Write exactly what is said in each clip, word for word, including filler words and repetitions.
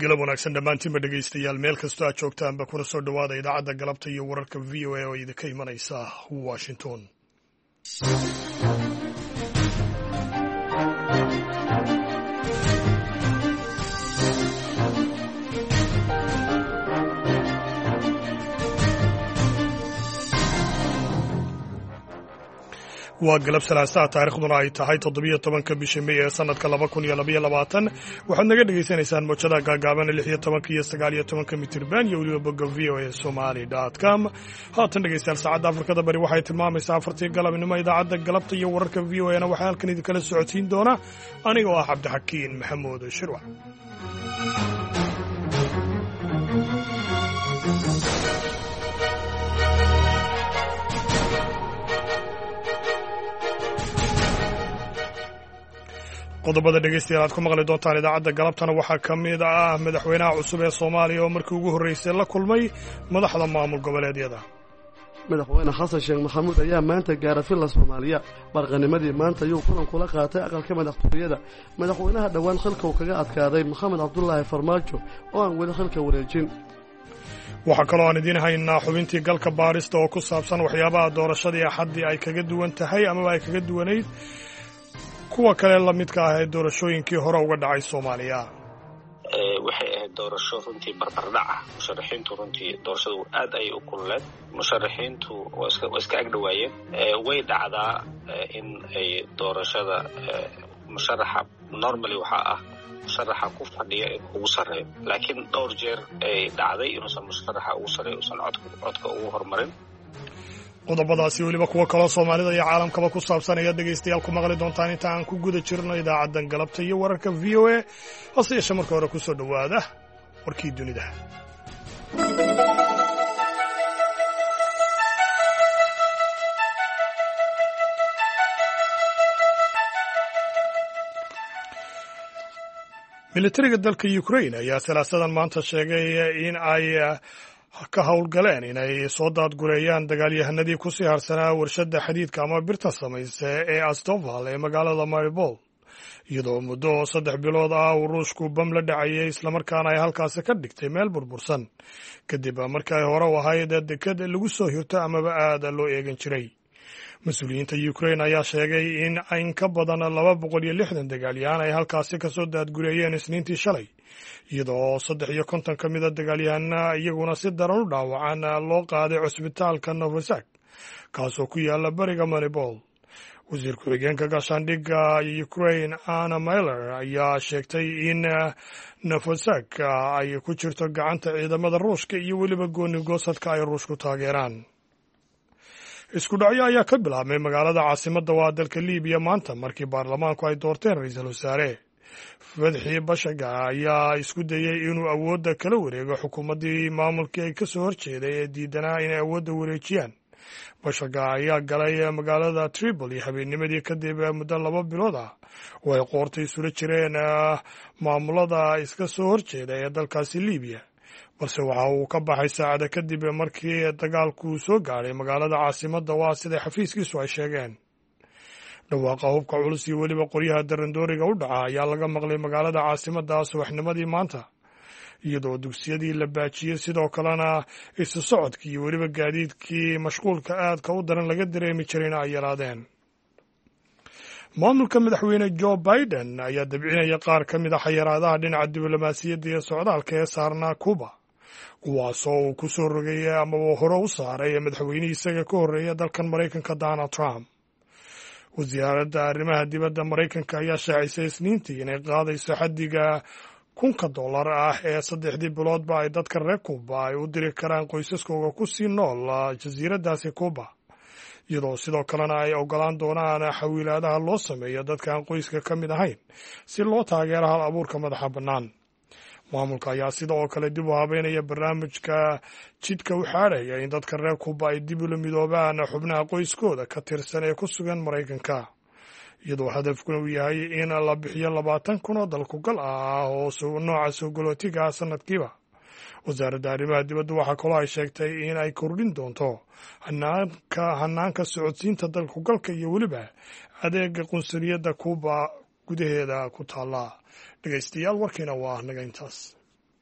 galab wanaagsan dhammaantiinba dhegaystayaal meel kastoo aad joogtaanba kuna soo dhowaada idaacadda galabta iyo wararka v o a oo idinka imanaysa washington. waa galab salaasaa taarikhduna ay tahay toddobiyo tobanka bisha may ee sanadka laba kun iyo labaiyo labaatan waxaad naga dhegaysanaysaan mowjadaha gaagaaban lix iyo tobanka iyo sagaal iyo tobanka mitirban iyo weliba bogga v o a somali dot com. haatan dhegaystayaal saacadda afrikada bari waxay tilmaamaysaa afartii galabnimo idaacadda galabta iyo wararka v o a na waxaa halkan idinkala socodsiin doona aniga oo ah cabdixakiin maxamuud shirwac. qodobada dhegaystayaal aad ku maqli doontaan idaacadda galabtana waxaa ka mid ah madaxweynaha cusub ee soomaaliya oo markii ugu horraysay la kulmay madaxda maamul goboleedyada. madaxweyne xasan sheekh maxamuud ayaa maanta gaara villa soomaaliya barqanimadii maanta ayuu kulan kula qaatay aqalka madaxtooyada madaxweynaha dhowaan xilka uu kaga adkaaday maxamed cabdulaahi farmaajo oo aan weli xilka wareejin. waxaa kaloo aan idiin haynaa xubintii galka baarista oo ku saabsan waxyaabaha doorashadii axaddii ay kaga duwan tahay amaba ay kaga duwanayd kuwa kale la midka ah ee doorashooyinkii hore uga dhacay soomaaliya. waxay ahayd doorasho runtii barbardhac ah. musharaxiintu runtii doorashadu aad ayay u kululeed. musharaxiintu waa iska waa iska agdhawaayeen. way dhacdaa in ay doorashada musharaxa normally waxaa ah musharaxa ku fadhiya in ugu sarreeyo, laakiin dhowr jeer ay dhacday inuusan musharaxa ugu sarreeyo uusan codka codka ugu horumarin. qodobadaasi weliba kuwo kaloo soomaalida iyo caalamkaba ku saabsan ayaad dhegaystayaal ku maqli doontaan inta aan ku guda jirno idaacaddan galabta iyo wararka v o a hase yeeshee marka hore ku soo dhowaada warkii dunida. militariga dalka ukraine ayaa salaasadan maanta sheegay in ay ka howlgaleen inay soo daadgureeyaan dagaalyahanadii ku sii harsanaa warshadda xadiidka ama birta samaysa ee astoval ee magaalada maribol, iyadoo muddo saddex bilood ah uu ruushku bam la dhacayay islamarkaana ay halkaasi ka dhigtay meel burbursan kadib markii ay hore u ahayd deked lagu soo hirto amaba aada loo eegan jiray. mas-uuliyiinta ukraine ayaa sheegay in in ka badan laba boqol iyo lixdan dagaalyahan ay halkaasi kasoo daadgureeyeen isniintii shalay, iyadoo saddex iyo konton ka mida dagaalyahana iyaguna si daran u dhaawacan loo qaaday cusbitaalka novosak kaasoo ku yaala bariga maribol. wasiir ku-xigeenka gaashaandhigga ukraine anna mailer ayaa sheegtay in novosak ay ku jirto gacanta ciidamada ruushka iyo weliba gooni goosadka ay ruushku taageeraan. isku dhacyo ayaa ka bilaabmay magaalada caasimadda waa dalka libiya maanta markii baarlamaanku ay doorteen ra-iisul wasaare. fadxi bashaga ayaa isku dayey inuu awoodda kala wareego xukuumaddii maamulkii ay ka soo horjeeday ee diidanaa inay awoodda wareejiyaan. bashaga ayaa galay magaalada tripoli habeennimadii kadib muddo laba bilood ah oo ay qoorta isula jireen maamulada iska soo horjeeda ee dalkaasi libiya, balse waxa uu ka baxay saacada kadib markii dagaalku soo gaadhay magaalada caasimadda waa siday xafiiskiisu ay sheegeen. dhawaaqa hubka culus iyo weliba qoryaha darandooriga u dhaca ayaa laga maqlay magaalada caasimadda subaxnimadii maanta, iyadoo dugsiyadii la baajiyey sidoo kalena isu socodkii iyo weliba gaadiidkii mashquulka aadka u daran laga dareemi jirayna ay yaraadeen. maamulka madaxweyne joe biden ayaa dabcinaya qaar ka mid a xayiraadaha dhinaca diblomaasiyadda iyo socdaalka ee saarnaa cuba, kuwaasoo uu ku soo rogay amaba hore u saaray madaxweynihii isaga ka horreeya dalkan maraykanka donald trump. wasaaradda arrimaha dibadda maraykanka ayaa shaacisay isniintii inay qaadayso xaddiga kunka dollar ah ee saddexdii biloodba ay dadka reer cuba ay u diri karaan qoysaskooga ku sii nool jasiiraddaasi cuba, iyadoo sidoo kalena ay ogolaan doonaan xawiilaadaha loo sameeyo dadka aan qoyska ka mid ahayn si loo taageero hal abuurka madaxa bannaan. maamulka ayaa sida oo kale dib u habeynaya barnaamijka jidka u xaadhaya in dadka reer cuba ay dib ula midoobaan xubnaha qoyskooda ka tirsan ee ku sugan maraykanka, iyadoo hadafkuna uu yahay in la bixiyo labaatan kun oo dalkugal ah oo nooca soo galootiga ah sanadkiiba. wasaaradda arrimaha dibadda waxaa kaloo ay sheegtay in ay kordhin doonto hanaanka hanaanka socodsiinta dalkugalka iyo weliba adeega qunsuliyadda cuba gudaheeda ku taalla. dhegaystayaal warkiina waa naga intaas.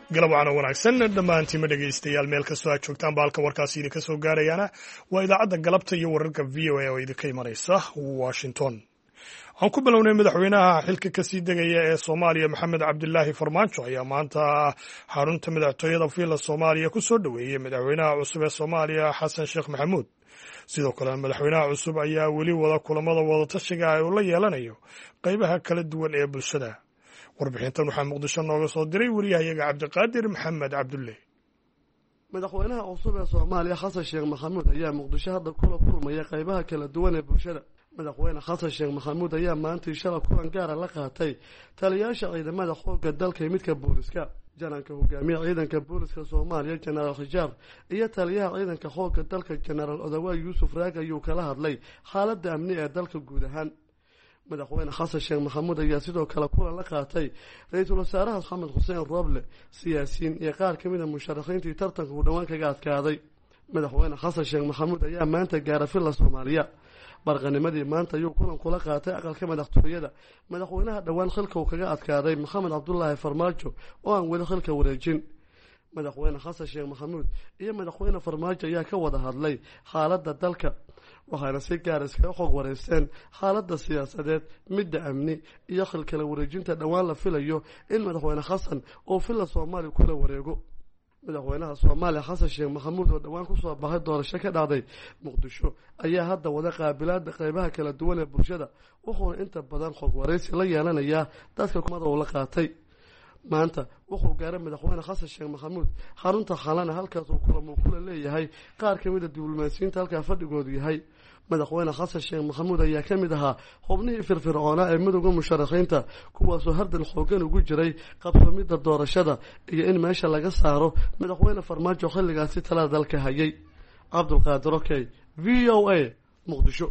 galab waxaana wanaagsan dhammaantiima dhegaystayaal meel kastoo aad joogtaan ba halka warkaasi idinka soo gaarayaana waa idaacadda galabta iyo wararka v o a oo idinka imanaysa washington. waxaan ku bilownay madaxweynaha xilka kasii degaya ee soomaaliya maxamed cabdilaahi farmaajo ayaa maanta xarunta madaxtooyada villa soomaaliya ku soo dhoweeyey madaxweynaha cusub ee soomaaliya xasan sheekh maxamuud. sidoo kale madaxweynaha cusub ayaa weli wada kulamada wadatashiga ah uu la yeelanayo qaybaha kala duwan ee bulshada. warbixintan waxaa muqdisho nooga soo diray wariyahayaga cabdiqaadir maxamed cabdulle. madaxweynaha cusub ee soomaaliya xasan sheekh maxamuud ayaa muqdisho hadda kula kulmaya qaybaha kala duwan ee bulshada. madaxweyne xasan sheekh maxamuud ayaa maantii shalay kulan gaara la qaatay taliyayaasha ciidamada xoogga dalka iyo midka booliska, jananka hogaamiya ciidanka booliska soomaaliya jenaraal khijaar iyo taliyaha ciidanka xoogga dalka jenaraal odawaay yuusuf raag ayuu kala hadlay xaaladda amni ee dalka guud ahaan. madaxweyne xasan sheekh maxamuud ayaa sidoo kale kulan la qaatay ra-iisul wasaaraha maxamed xuseen rooble, siyaasiyiin iyo qaar ka mid a musharaxiintii tartanka uu dhowaan kaga adkaaday. madaxweyne xasan sheekh maxamuud ayaa maanta gaara villa soomaaliya. barqanimadii maanta ayuu kulan kula qaatay aqalka madaxtooyada madaxweynaha dhowaan xilka uu kaga adkaaday maxamed cabdulaahi farmaajo oo aan weli xilka wareejin. madaxweyne xasan sheekh maxamuud iyo madaxweyne farmaajo ayaa ka wada hadlay xaaladda dalka, waxaana si gaar iskaga xog wareysteen xaaladda siyaasadeed, midda amni iyo xilkala wareejinta dhowaan la filayo in madaxweyne xasan oo villa soomaaliya kula wareego. madaxweynaha soomaaliya xasan sheekh maxamuud oo dhowaan kusoo baxay doorasho ka dhacday muqdisho ayaa hadda wada qaabilaada qaybaha kala duwan ee bulshada, wuxuuna inta badan xog wareysi la yeelanayaa dadka kumada uu la qaatay. maanta wuxuu gaaray madaxweyne xasan sheekh maxamuud xarunta xalana, halkaas uu kulamo kula leeyahay qaar ka mid a diblomaasiyiinta halkaa fadhigoodu yahay. madaxweyne xasan sheekh maxamuud ayaa ka mid ahaa xubnihii firfircoonaa ee midowda musharaxiinta, kuwaasoo hardan xoogan ugu jiray qabsamidda doorashada iyo in meesha laga saaro madaxweyne farmaajo xilligaasi talada dalka hayay. cabdulqaadir okey, v o a, muqdisho.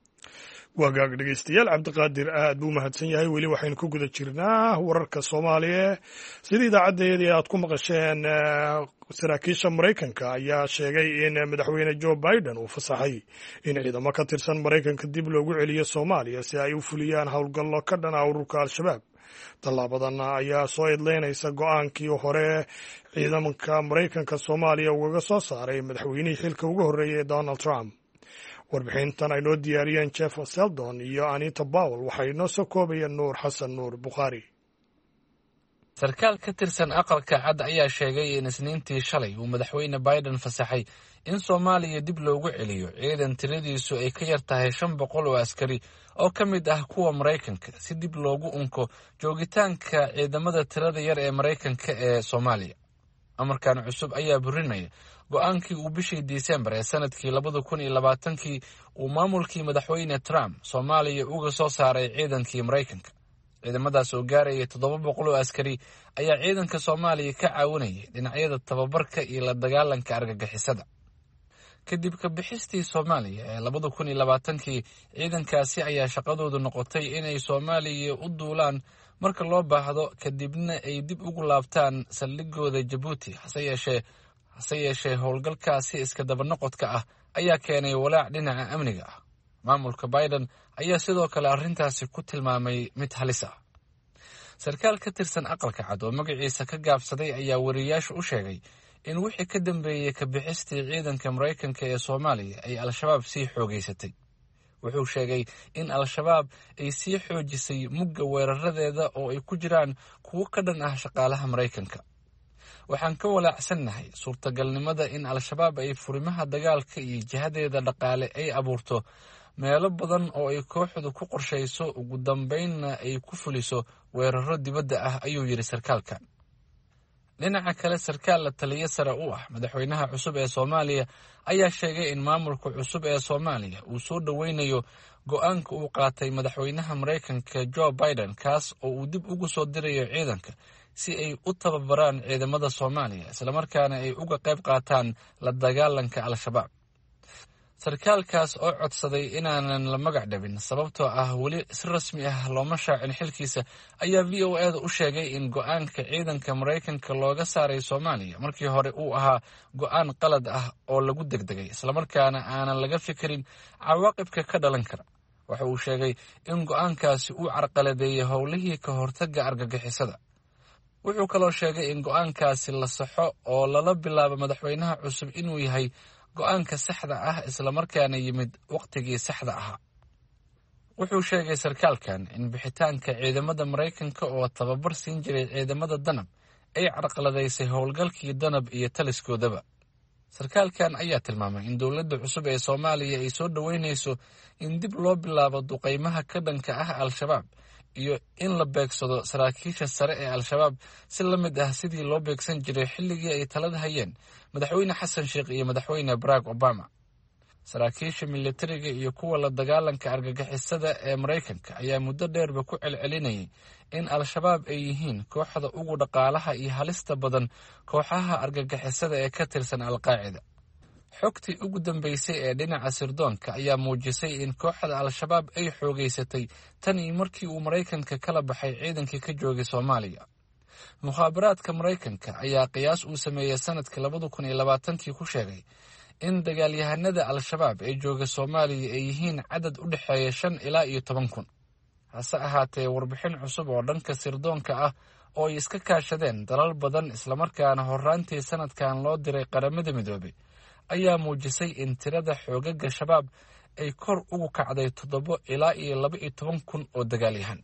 wagaag dhegaystayaal, cabdiqaadir aad buu mahadsan yahay. weli waxaynu ku guda jirnaa wararka soomaaliya. sida idaacaddayadii aad ku maqasheen, saraakiisha maraykanka ayaa sheegay in madaxweyne joe biden uu fasaxay in ciidamo ka tirsan maraykanka dib loogu celiyo soomaaliya si ay u fuliyaan howlgallo ka dhan ah ururka al-shabaab. tallaabadan ayaa soo idleynaysa go-aankii hore ciidamanka maraykanka soomaaliya ugaga soo saaray madaxweynihii xilka ugu horreeyay donald trump. warbixintan ay noo diyaariyeen jeff seldon iyo anita bowel waxay inoo soo koobayeen nuur xasan nuur bukhaari. sarkaal ka tirsan aqalka cad ayaa sheegay in isniintii shalay uu madaxweyne biden fasaxay in soomaaliya dib loogu celiyo ciidan tiradiisu ay ka yar tahay shan boqol oo askari oo ka mid ah kuwa maraykanka si dib loogu unko joogitaanka ciidamada tirada yar ee maraykanka ee soomaaliya. amarkan cusub ayaa burinaya go-aankii uu bishii disembar ee sanadkii labada kun iyo labaatankii uu maamulkii madaxweyne trump soomaaliya uga soo saaray ciidankii maraykanka. ciidamadaas oo gaaraya toddoba boqol oo askari ayaa ciidanka soomaaliya ka caawinayay dhinacyada tababarka iyo la dagaalanka argagixisada. kadib ka bixistii soomaaliya ee labada kun iyo labaatankii, ciidankaasi ayaa shaqadoodu noqotay inay soomaaliya u duulaan marka loo baahdo, kadibna ay dib ugu laabtaan saldhigooda jabuuti. hase yeeshee hase yeeshee howlgalkaasi iska daba noqodka ah ayaa keenay walaac dhinaca amniga ah. maamulka biden ayaa sidoo kale arrintaasi ku tilmaamay mid halis ah. sarkaal ka tirsan aqalka cad oo magaciisa ka gaabsaday ayaa wariyaasha u sheegay in wixii ka dambeeyey ka bixistii ciidanka maraykanka ee soomaaliya ay al-shabaab sii xoogeysatay. wuxuu sheegay in al-shabaab ay sii xoojisay mugga weeraradeeda oo ay ku jiraan kuwo ka dhan ah shaqaalaha maraykanka. waxaan ka walaacsannahay suurtagalnimada in al-shabaab ay furimaha dagaalka iyo jihadeeda dhaqaale ay abuurto meelo badan oo ay kooxdu ku qorshayso, ugu dambaynna ay ku fuliso weeraro dibadda ah, ayuu yidhi sarkaalkan. dhinaca kale, sarkaal la taliyo sare u ah madaxweynaha cusub ee soomaaliya ayaa sheegay in maamulka cusub ee soomaaliya uu soo dhoweynayo go-aanka uu qaatay madaxweynaha maraykanka joe biden, kaas oo uu dib ugu soo dirayo ciidanka si ay u tababaraan ciidamada soomaaliya islamarkaana ay uga qayb qaataan la dagaalanka al-shabaab. sarkaalkaas oo codsaday inaanan la magac dhabin sababtoo ah weli si rasmi ah looma shaacin xilkiisa ayaa v o a da u sheegay in go-aanka ciidanka maraykanka looga saaray soomaaliya markii hore uu ahaa go-aan qalad ah oo lagu degdegay, islamarkaana aanan laga fikirin cawaaqibka ka dhalan kara. waxa uu sheegay in go-aankaasi uu carqaladeeyey howlihii ka hortagga argagixisada. wuxuu kaloo sheegay in go-aankaasi la saxo oo lala bilaabo madaxweynaha cusub inuu yahay go-aanka saxda ah islamarkaana yimid wakhtigii saxda ahaa. wuxuu sheegay sarkaalkan in bixitaanka ciidamada maraykanka oo tababar siin jiray ciidamada danab ay carqaladaysay howlgalkii danab iyo taliskoodaba. sarkaalkan ayaa tilmaamay in dowladda cusub ee soomaaliya ay soo dhoweynayso in dib loo bilaabo duqaymaha ka dhanka ah al-shabaab iyo in la beegsado saraakiisha sare ee al-shabaab si la mid ah sidii loo beegsan jiray xilligii ay talada hayeen madaxweyne xasan sheekh iyo madaxweyne barack obama. saraakiisha militariga iyo kuwa la dagaalanka argagixisada ee maraykanka ayaa muddo dheerba ku celcelinayay in al-shabaab ay yihiin kooxda ugu dhaqaalaha iyo halista badan kooxaha argagixisada ee ka tirsan al-qaacida. xogtii ugu dambeysay ee dhinaca sirdoonka ayaa muujisay in kooxda al-shabaab ay xoogeysatay tan iyo markii uu maraykanka kala baxay ciidankii ka joogay soomaaliya. mukhaabaraadka maraykanka ayaa qiyaas uu sameeyey sanadkii labada kun iyo labaatankii ku sheegay in dagaalyahanada al-shabaab ee jooga soomaaliya ay yihiin cadad u dhexeeya shan ilaa iyo toban kun. hase ahaatee warbixin cusub oo dhanka sirdoonka ah oo ay iska kaashadeen dalal badan islamarkaana horraantii sanadkan loo diray qaramada midoobay ayaa muujisay in tirada xoogaga shabaab ay kor ugu kacday toddobo ilaa iyo laba iyo toban kun oo dagaalyahan.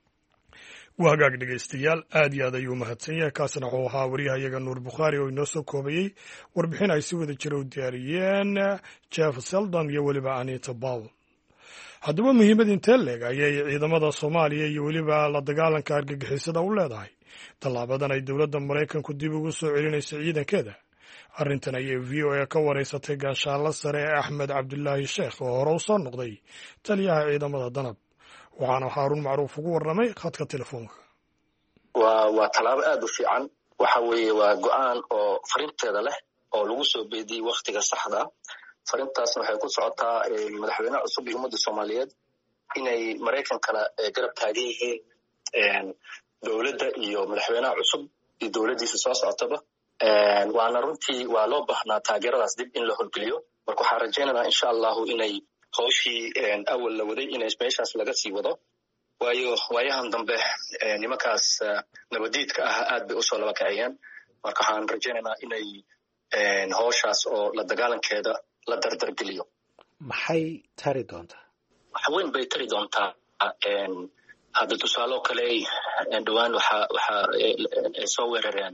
waa hagaag dhegaystayaal, aad iyo aad ayuu mahadsan yahay. kaasna wuxuu ahaa waryahayaga nuur bukhaari oo inoo soo koobayey warbixin ay si wada jira u diyaariyeen jeff seldom iyo weliba anita bowl. haddaba muhiimad intee leeg ayay ciidamada soomaaliya iyo weliba la dagaalanka argagixisada u leedahay tallaabadan ay dowladda maraykanku dib ugu soo celinayso ciidankeeda? arrintan ayay v o a ka waraysatay gaashaanla sare ee axmed cabdulaahi sheekh oo hore u soo noqday taliyaha ciidamada danab, waxaana haaruun macruuf ugu warramay khadka telefoonka. waa waa tallaabo aad u fiican. waxa weeye waa go-aan oo farinteeda leh oo lagu soo beediyey wakhtiga saxda. farintaasna waxay ku socotaa madaxweynaha cusub iyo ummadda soomaaliyeed inay maraykankana garab taagan yihiin dowladda iyo madaxweynaha cusub iyo dowladdiisa soo socotaba. waana runtii waa loo baahnaa taageeradaas dib in la horgeliyo. marka waxaan rajaynaynaa insha allahu inay hawshii awal la waday inay meeshaas laga sii wado, waayo waayahan dambe nimankaas nabadiidka ah aad bay usoo laba kaciyeen. marka waxaan rajaynaynaa inay hawshaas oo la dagaalankeeda la dardargeliyo. maxay tari doontaa? wax weyn bay tari doontaa. hadda tusaaloo kale dhowaan waxa waxa ay soo weerareen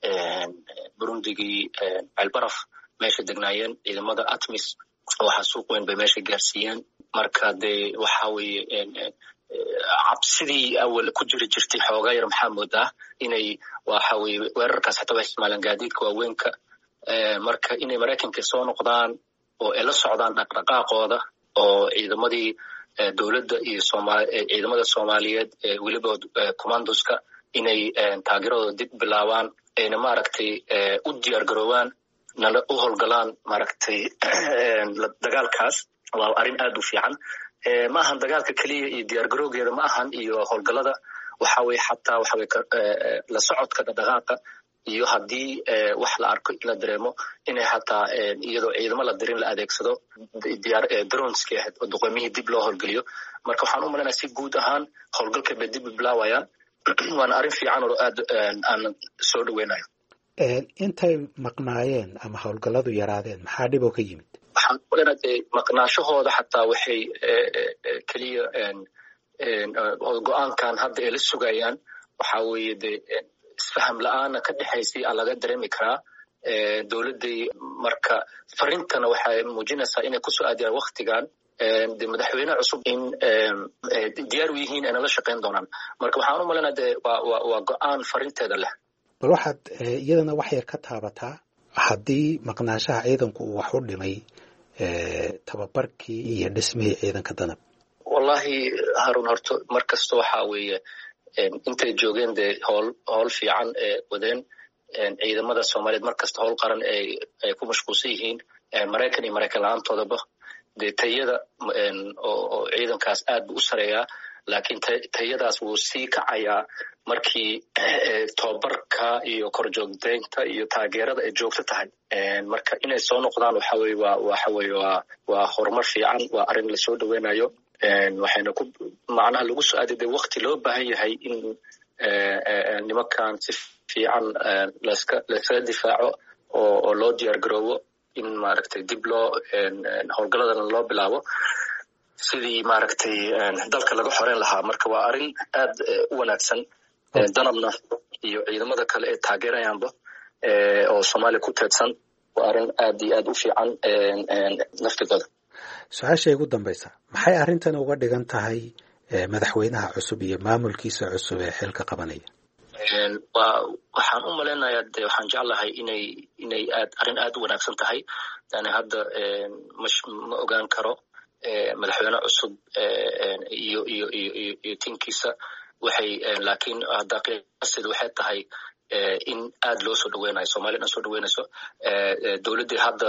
burundigii ceelbaraf meesha degnaayeen ciidamada atmis waxa suuq weyn bay meesha gaarsiiyeen. marka dee waxa weeye cabsidii awal ku jiri jirtay xoogaa yar maxaa moodaa inay waxa weeye weerarkaas hataa way isticmaalaan gaadiidka waaweynka. marka inay maraykanka soo noqdaan oo ay la socdaan dhaqdhaqaaqooda oo ciidamadii dowladda iyo ciidamada soomaaliyeed weliba commandoska inay taageeradooda dib bilaabaan ayna maaragtay u diyaar garoobaan nala u howlgalaan maaragtay dagaalkaas. waa arrin aad u fiican. ma ahan dagaalka keliya iyo diyaar garowgeeda ma ahan iyo howlgalada. waxa weye xataa waxa weye la socodka dhaqdhaqaaqa iyo haddii wax la arko in la dareemo inay xataa iyadoo ciidamo la dirin la adeegsado diyaar droneskii ahayd oo duqeymihii dib loo howlgeliyo. marka waxaan u malaynayaa si guud ahaan howlgalka bay dib u bilaawayaan. waana arrin fiican oo aad aan soo dhaweynayo. intay maqnaayeen ama howlgalladu yaraadeen maxaa dhib oo ka yimid? waxaan u malaynayaa dee maqnaashahooda xataa waxay keliya go-aankan hadda ay la sugayaan waxa weeye dee isfaham la-aana ka dhexaysay aa laga dareemi karaa dowladday. marka farintana waxay muujinaysaa inay kusoo aadiyaan waktigan de madaxweyne cusub in diyaar u yihiin ayna la shaqayn doonaan. marka waxaan u malaynayaa de waa waa go-aan farinteeda leh. bal waxaad iyadana wax yar ka taabataa haddii maqnaanshaha ciidanku uu wax u dhimay tababarkii iyo dhismihii ciidanka danab. wallahi harun horto mar kasta waxa weeye intay joogeen dee howl howl fiican ee wadeen. ciidamada soomaaliyeed mar kasta howl qaran ay ay ku mashquulsan yihiin maraykan iyo maraykan la-aantoodaba. dee tayada oo ciidankaas aad buu u sareeyaa, laakiin tayadaas wuu sii kacayaa markii tobabarka iyo korjoogdeynta iyo taageerada ay joogto tahay. marka inay soo noqdaan waxa weye waa waxa weye waa waa horumar fiican. waa arrin lasoo dhaweynayo. waxayna ku macnaha lagu soo aaday dee wakti loo baahan yahay in nimankan si fiican laska laskaga difaaco oo oo loo diyaar garoobo in maaragtay dib loo howlgaladana loo bilaabo sidii maaragtay dalka laga xoreyn lahaa. marka waa arrin aad u wanaagsan danabna iyo ciidamada kale ee taageerayaanba oo Soomaaliya ku teedsan waa arrin aad iyo aad u fiican naftigooda. su-aasha ugu dambaysa maxay arrintan uga dhigan tahay madaxweynaha cusub iyo maamulkiisa cusub ee xilka qabanaya? waa waxaan u maleynayaa de waxaan jeclahay inay inay aad arrin aad u wanaagsan tahay. yani hadda ma ogaan karo madaxweyne cusub iyo iyo iyo iyo tinkiisa waxay laakiin hadda qiyaasada waxay tahay in aad loo soo dhaweynayo Soomaaliya soo dhaweynayso dawladda hadda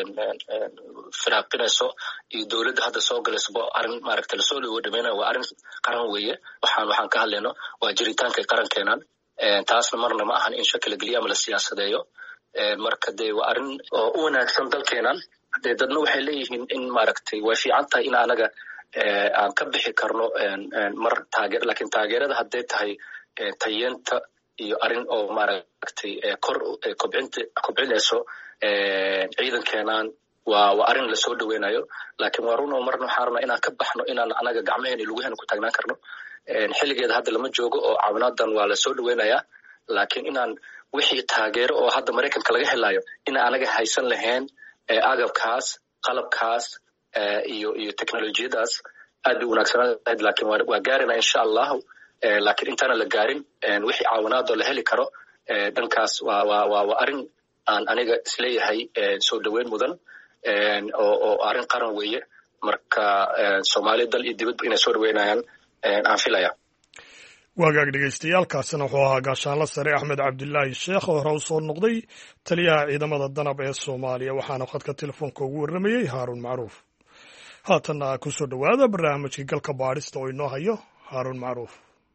firaaqinayso iyo dawladda hadda soo galayso arrin maaragtay lasoo dhaweeynayo waa arrin qaran weeye. waxaan waxaan ka hadlayno waa jiritaanka qarankeenan taasna marna ma ahan in shakil geliya ama la siyaasadeeyo. marka de waa arrin oo u wanaagsan dalkeenan. de dadna waxay leeyihiin in maaragtay way fiican tahay in anaga aan ka bixi karno mar taageer laakiin taageerada hadday tahay tayeenta iyo arrin oo maaragtay kor kobcinta kobcinayso ciidankeenan waa waa arrin la soo dhaweynayo. laakiin waa run oo marna waxaan rabnaa inaan ka baxno inaan anaga gacmaheena iyo lugaheena ku taagnaan karno. xilligeeda hadda lama joogo oo caawinaadan waa la soo dhaweynayaa laakiin inaan wixii taageero oo hadda Mareykanka laga helayo inaan anaga haysan lahayn agabkaas qalabkaas iyo iyo teknolojiyadaas aad u wanaagsanaayd laakiin waa gaarina insha Allah. laakiin intaana la gaarin wixii caawinaad oo la heli karo dhankaas waa waa waa arrin aan aniga isleeyahay soo dhaweyn mudan oo oo arrin qaran weeye. marka Soomaaliya dal iyo dibadba inay soo dhaweynayaan aan filaya. waagaag dhegeystayaaalkaasina wuxuu ahaa gaashaanla sare Axmed Cabdilaahi Sheekh oo hore u soo noqday taliyaha ciidamada danab ee Soomaaliya waxaana khadka telefoonka ugu warramayay Haaruun Macruuf. haatanna ku soo dhawaada barnaamijkii galka baadhista oo inoo hayo Haaruun Macruuf.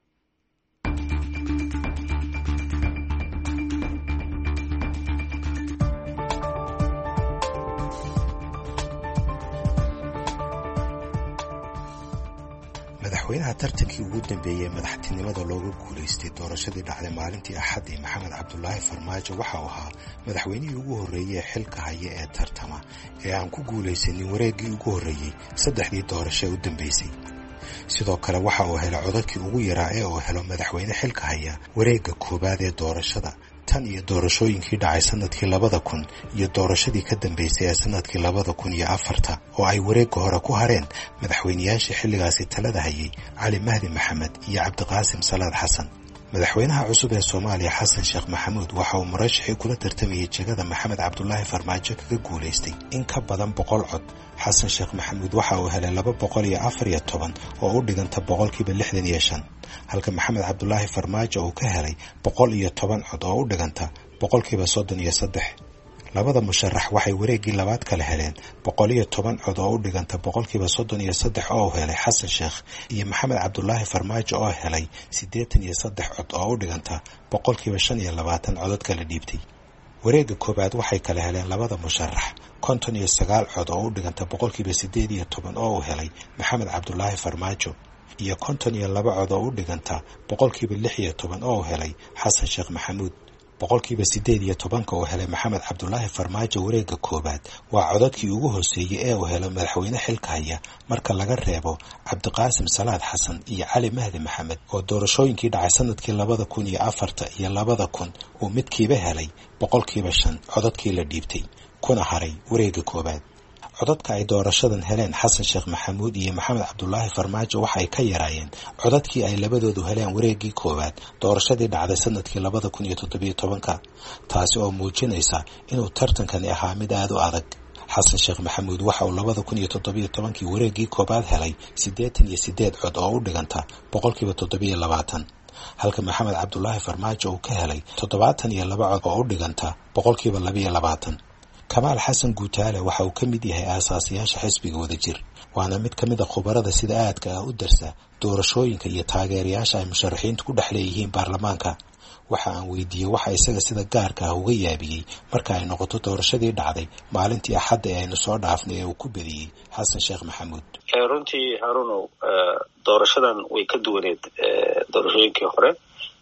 madaxweynaha tartankii ugu dambeeyey madaxtinimada looga guulaystay doorashadii dhacday maalintii axaddii maxamed cabdulaahi farmaajo waxa uu ahaa madaxweynihii ugu horreeyey ee xilka haya ee tartama ee aan ku guulaysanin wareeggii ugu horreeyey saddexdii doorasho ee u dambaysay. sidoo kale waxa uu helay codadkii ugu yaraa ee uu helo madaxweyne xilka haya wareegga koowaad ee doorashada tan iyo doorashooyinkii dhacay sanadkii labada kun iyo doorashadii ka dambaysay ee sanadkii labada kun iyo afarta oo ay wareegga hore ku hareen madaxweynayaashii xilligaasi talada hayay cali mahdi maxamed iyo cabdiqaasim salaad xasan. madaxweynaha cusub ee Soomaaliya Xasan Sheekh Maxamuud waxa uu murashaxii kula tartamayay jagada Maxamed Cabdulaahi Farmaajo kaga guulaystay in ka badan boqol cod. Xasan Sheekh Maxamuud waxa uu helay laba boqol iyo afar iyo toban oo u dhiganta boqolkiiba lixdan iyo shan halka Maxamed Cabdulaahi Farmaajo uu ka helay boqol iyo toban cod oo u dhiganta boqolkiiba soddon iyo saddex. labada musharax waxay wareeggii labaad kala heleen boqol iyo toban cod oo u dhiganta boqolkiiba soddon iyo saddex oo uu helay Xasan Sheekh iyo Maxamed Cabdulaahi Farmaajo oo helay siddeetan iyo saddex cod oo u dhiganta boqolkiiba shan iyo labaatan codad kala dhiibtay. wareegga koobaad waxay kala heleen labada musharax konton iyo sagaal cod oo u dhiganta boqolkiiba siddeed iyo toban oo uu helay Maxamed Cabdulaahi Farmaajo iyo konton iyo laba cod oo u dhiganta boqolkiiba lix iyo toban oo uu helay Xasan Sheekh Maxamuud. boqolkiiba siddeed iyo tobanka uu helay Maxamed Cabdulaahi Farmaajo wareegga koobaad waa codadkii ugu hooseeyey ee uu helo madaxweyne xilka haya marka laga reebo Cabdiqaasim Salaad Xasan iyo Cali Mahdi Maxamed oo doorashooyinkii dhacay sanadkii labada kun iyo afarta iyo labada kun uu midkiiba helay boqolkiiba shan codadkii la dhiibtay kuna haray wareegga koobaad. codadka ay doorashadan heleen Xasan Sheekh Maxamuud iyo Maxamed Cabdulaahi Farmaajo waxay ka yaraayeen codadkii ay labadoodu heleen wareeggii koowaad doorashadii dhacday sanadkii labada kun iyo toddobiyo tobanka taasi oo muujinaysa inuu tartankani ahaa mid aad u adag. Xasan Sheekh Maxamuud waxa uu labada kun iyo toddobiyo tobankii wareeggii koowaad helay siddeetan iyo siddeed cod oo u dhiganta boqolkiiba toddobiyo labaatan halka Maxamed Cabdulaahi Farmaajo uu ka helay toddobaatan iyo laba cod oo u dhiganta boqolkiiba labiyo labaatan. Kamaal Xasan Guutaale waxa uu ka mid yahay aasaasiyaasha xisbiga Wadajir waana mid ka mid ah khubarada sida aadka ah u darsa doorashooyinka iyo taageerayaasha ay musharaxiintu ku dhex leeyihiin baarlamaanka. waxa aan weydiiyey waxa isaga sida gaarka ah uga yaabiyey marka ay noqoto doorashadii dhacday maalintii axadda ee aynu soo dhaafnay ee uu ku bediyey Xasan Sheekh Maxamuud. runtii Haaruunow doorashadan way ka duwaneed doorashooyinkii hore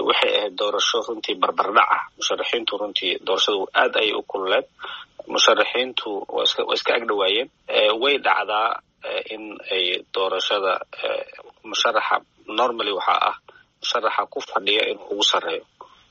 waxay ahayd doorasho runtii barbardhac ah. musharaxiintu runtii doorashadu aad ayay u kululeed. musharaxiintu waa iska waa iska agdhawaayeen. way dhacdaa in ay doorashada musharaxa normally waxaa ah musharaxa ku fadhiya inuu ugu sarreeyo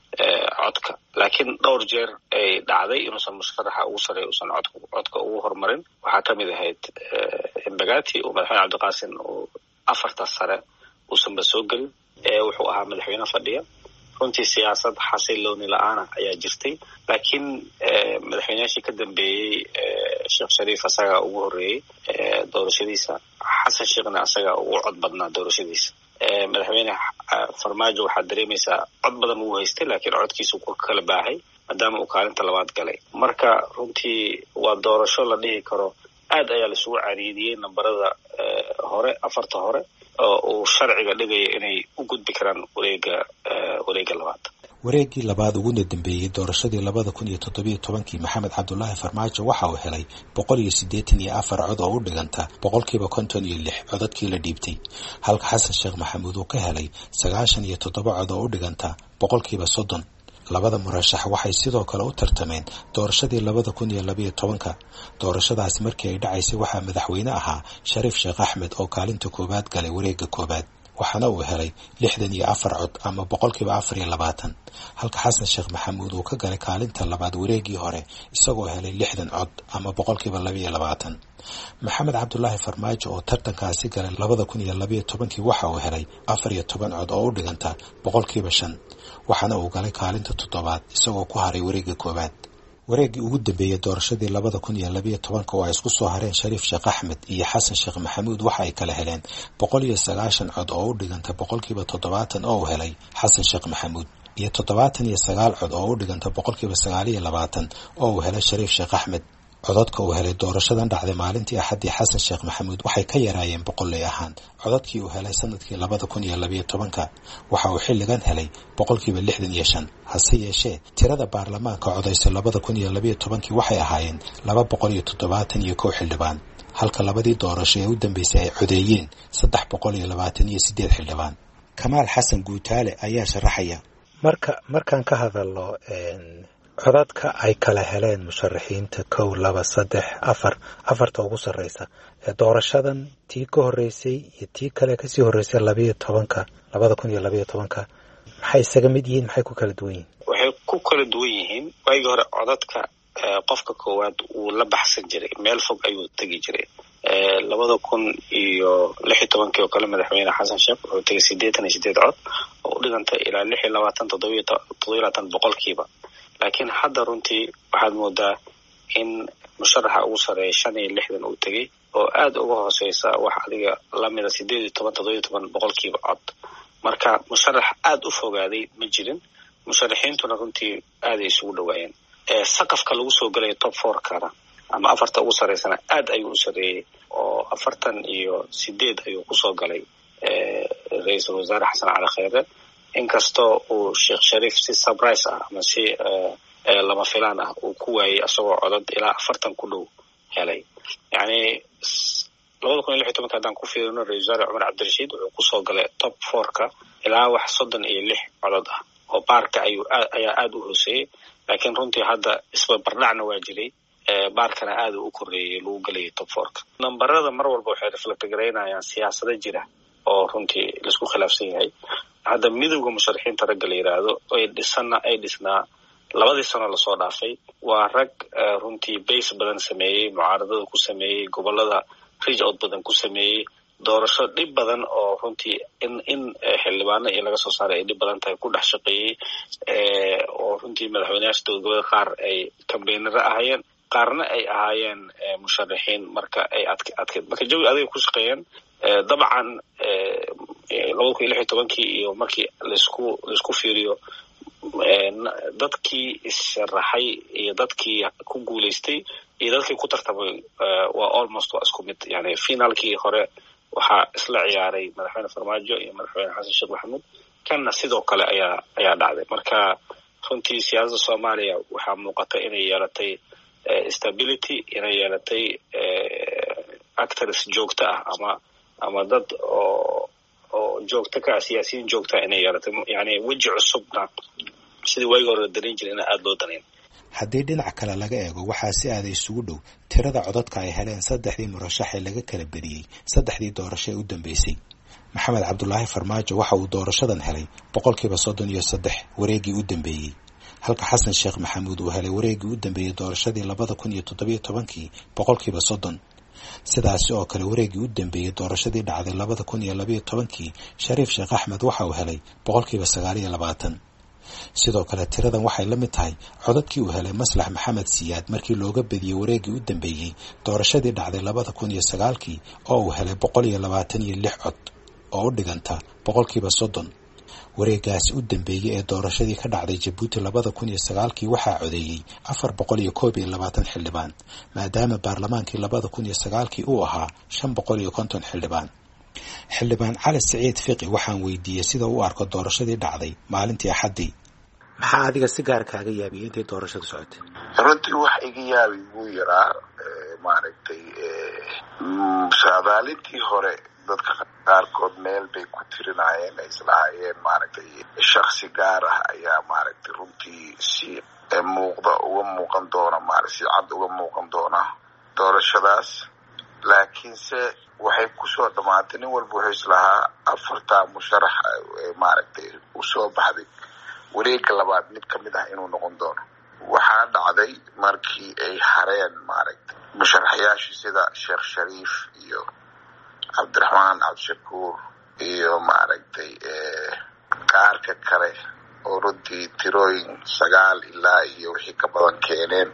codka, laakiin dhowr jeer ay dhacday inuusan musharaxa ugu sarreeyo uusan codka codka ugu horumarin. waxaa ka mid ahayd embagati oo madaxweyne cabdiqaasim oo afarta sare uusan ba soo gelin. wuxuu ahaa madaxweyne fadhiya. runtii siyaasad xasilooni la-aana ayaa jirtay, laakiin madaxweyneyaashii ka dambeeyey sheekh shariif asagaa ugu horreeyey doorashadiisa. xasan sheekhna asagaa ugu cod badnaa doorashadiisa. madaxweyne farmaajo waxaad dareemaysaa cod badan wuu haystay, laakiin codkiisu ku kala baahay maadaama uu kaalinta labaad galay. marka runtii waa doorasho la dhihi karo aad ayaa laisugu cariidiyey nambarada hore afarta hore oo uu sharciga dhigaya inay u gudbi karaan wareega wareega labaad. wareeggii labaad uguna dambeeyey doorashadii labada kun iyo toddobiyo tobankii maxamed cabdulaahi farmaajo waxa uu helay boqol iyo siddeetan iyo afar cod oo u dhiganta boqolkiiba konton iyo lix codadkii la dhiibtay, halka xasan sheekh maxamuud uu ka helay sagaashan iyo toddoba cod oo u dhiganta boqolkiiba soddon. labada murashax waxay sidoo kale u tartameen doorashadii labada kun iyo labiyo tobanka. doorashadaas markii ay dhacaysay waxaa madaxweyne ahaa shariif sheekh axmed oo kaalinta koowaad galay wareegga koowaad, waxaana uu helay lixdan iyo afar cod ama boqolkiiba afar iyo labaatan, halka xasan sheekh maxamuud uu ka galay kaalinta labaad wareeggii hore isagoo helay lixdan cod ama boqolkiiba labiyo labaatan. maxamed cabdulaahi farmaajo oo tartankaasi galay labada kun iyo labiyo tobankii waxa uu helay afar iyo toban cod oo u dhiganta boqolkiiba shan, waxaana uu galay kaalinta toddobaad isagoo ku haray wareegga koowaad. wareeggii ugu dambeeyey doorashadii labada kun iyo labiyo tobanka oo ay isku soo hareen shariif sheekh axmed iyo xasan sheekh maxamuud waxa ay kala heleen boqol iyo sagaashan cod oo u dhiganta boqolkiiba toddobaatan oo uu helay xasan sheekh maxamuud, iyo toddobaatan iyo sagaal cod oo u dhiganta boqolkiiba sagaal iyo labaatan oo uu helay shariif sheekh axmed. codadka uu helay doorashadan dhacday maalintii axaddii xasan sheekh maxamuud waxay ka yaraayeen boqolley ahaan codadkii uu helay sanadkii labada kun iyo labiyo tobanka. waxa uu xilligan helay boqolkiiba lixdan iyo shan. hase yeeshee tirada baarlamaanka codaysa labada kun iyo labiyo tobankii waxay ahaayeen laba boqol iyo toddobaatan iyo kow xildhibaan, halka labadii doorasho ee u dambeysay ay codeeyeen saddex boqol iyo labaatan iyo siddeed xildhibaan. kamaal xasan guutaale ayaa sharaxaya. marka markaan ka hadalno codadka ay kala heleen musharaxiinta kow laba saddex afar afarta ugu sarreysa ee doorashadan tii ka horreysay iyo tii kale kasii horreysay labiyo tobanka labada kun iyo labiyo tobanka maxay isaga mid yihiin, maxay ku kala duwan yihiin? waxay ku kala duwan yihiin waagii hore codadka qofka koowaad wuu la baxsan jiray, meel fog ayuu tegi jiray. labada kun iyo lix iyo tobankii oo kale madaxweyne xasan sheekh wuxuu tegay siddeetan iyo siddeed cod oo u dhigantay ilaa lix iyo labaatan toddobiyo toddobiyo labaatan boqolkiiba. laakiin hadda runtii waxaad moodaa in musharaxa ugu sarreeya shan iyo lixdan uu tegey oo aad uga hooseysa wax adiga lamida siddeed iyo toban toddobiyo toban boqolkiiba cod. marka musharax aad u fogaaday ma jirin. musharaxiintuna runtii aaday isugu dhawaayeen. saqafka lagu soo gelaya top fourkana ama afarta ugu sarreysana aad ayuu u sarreeyey oo afartan iyo sideed ayuu kusoo galay ra-iisul wasaare xasan cali kheyre, inkastoo uu sheekh shariif si surprise ah ama si lama filaan ah uu ku waayey asagoo codad ilaa afartan ku dhow helay. yani labada kun iyo lix iyo tobanka haddaan ku fiirino ra-isul wasaare cumar cabdirashiid wuxuu kusoo galay top fourka ilaa wax soddon iyo lix codod ah oo baarka ayuu ayaa aada u hooseeyey. laakiin runtii hadda isbarbardhacna waa jiray, baarkana aada u koreeyey lagu gelayay top fourka. nambarada mar walba waxay reflect garaynayaan siyaasado jira oo runtii laisku khilaafsan yahay. hadda midowda musharaxiinta ragga la yidhaahdo ay dhisana ay dhisnaa labadii sano lasoo dhaafay waa rag runtii base badan sameeyey, mucaaradada ku sameeyey, gobolada reach out badan ku sameeyey, doorasho dhib badan oo runtii in in xildhibaano iyo laga soo saaray ay dhib badan tahay ku dhex shaqeeyey, oo runtii madaxweyneyaasha dowladgoboleed qaar ay kambeynaro ahaayeen, qaarna ay ahaayeen musharaxiin. marka ay adk adkeed marka jawi adag ku shaqeeyeen. dabcan labada kun iyo lix iyo tobankii iyo markii laisku laisku fiiriyo dadkii issharaxay iyo dadkii ku guulaystay iyo dadkii ku tartamay waa almost waa isku mid. yani finaalkii hore waxaa isla ciyaaray madaxweyne farmaajo iyo madaxweyne xasan sheekh maxamuud, kanna sidoo kale ayaa ayaa dhacday. marka runtii siyaasadda soomaaliya waxaa muuqata inay yeelatay stability, inay yeelatay actors joogto ah ama ama dad oo oo joogta ka siyaasiyiin joogta inay yeelato yani weji cusubna sidii waagi hore dareyn jiray in aad loo danayn. haddii dhinac kale laga eego waxaa si aada isugu dhow tirada codadka ay heleen saddexdii murashax ee laga kala beriyey saddexdii doorasho ee u dambeysay. maxamed cabdulaahi farmaajo waxa uu doorashadan helay boqolkiiba soddon iyo saddex wareegii u dambeeyey, halka xasan sheekh maxamuud uu helay wareegii u dambeeyey doorashadii labada kun iyo toddobiyo tobankii boqolkiiba soddon. sidaasi oo kale wareegii u dambeeyey doorashadii dhacday labada kun iyo labayo tobankii shariif sheekh axmed waxa uu helay boqolkiiba sagaal iyo labaatan. sidoo kale tiradan waxay la mid tahay codadkii uu helay maslax maxamed siyaad markii looga bediyey wareegii u dambeeyey doorashadii dhacday labada kun iyo sagaalkii oo uu helay boqol iyo labaatan iyo lix cod oo u dhiganta boqolkiiba soddon. wareegaasi u dambeeyey ee doorashadii ka dhacday jabuuti labada kun iyo sagaalkii waxaa codeeyey afar boqol iyo koob iyo labaatan xildhibaan, maadaama baarlamaankii labada kun iyo sagaalkii uu ahaa shan boqol iyo konton xildhibaan. xildhibaan cali siciid fiqi waxaan weydiiyey sida u arko doorashadii dhacday maalintii axaddii. maxaa adiga si gaar kaaga yaabiyey intay doorashadu socotay? runtii wax iga yaabi wuu yaraa. maaragtay saadaalintii hore dadka qaarkood meel bay ku tirinaayeen ay islahaayeen maaragtay shaksi gaar ah ayaa maaragtay runtii si muuqda uga muuqan doona maaragtay si cad uga muuqan doona doorashadaas. laakiinse waxay kusoo dhamaatay nin walba wuxuu islahaa afartaa musharax maaragtay usoo baxday wareegga labaad mid kamid ah inuu noqon doono. waxaa dhacday markii ay hareen maaragtay musharaxyaashii sida sheekh shariif iyo cabdiraxmaan cabdishakuur iyo maaragtay qaarka kale oo runtii tirooyin sagaal ilaa iyo wixii ka badan keeneen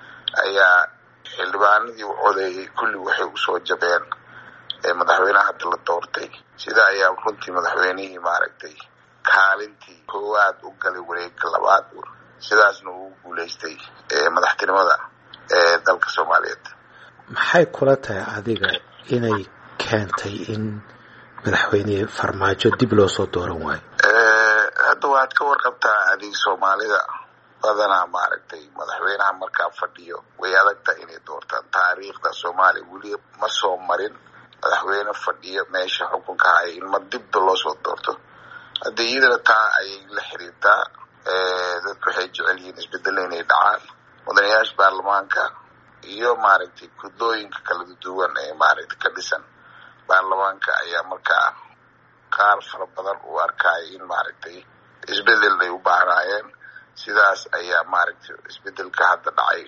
ayaa xildhibaanadii u codeeyey kulli waxay usoo jabeen madaxweynaha hadda la doortay. sida ayaa runtii madaxweynihii maaragtay kaalintii koowaad u galay wareegga labaad, sidaasna uu guulaystay madaxtinimada ee dalka soomaaliyeed. maxay kula tahay adiga inay keentay in madaxweyne farmaajo dib loo soo dooran waayo? hadda waad ka warqabtaa adig soomaalida badanaa maaragtay madaxweynaha markaa fadhiyo way adagta inay doortaan. taariikhda soomaaliya weli ma soo marin madaxweyne fadhiyo meesha xukunka haya in ma dibba loo soo doorto. hadda iyadana taa ayay la xiriirtaa. dadku waxay jecel yihiin isbedelo inay dhacaan. mudanayaasha baarlamaanka iyo maaragtay gudooyinka kala duwan ee maaragtay ka dhisan baarlamaanka ayaa markaa qaar fara badan u arkaya in maaragtay isbedel ay u baahnaayeen. sidaas ayaa maaragtay isbedelka hadda dhacay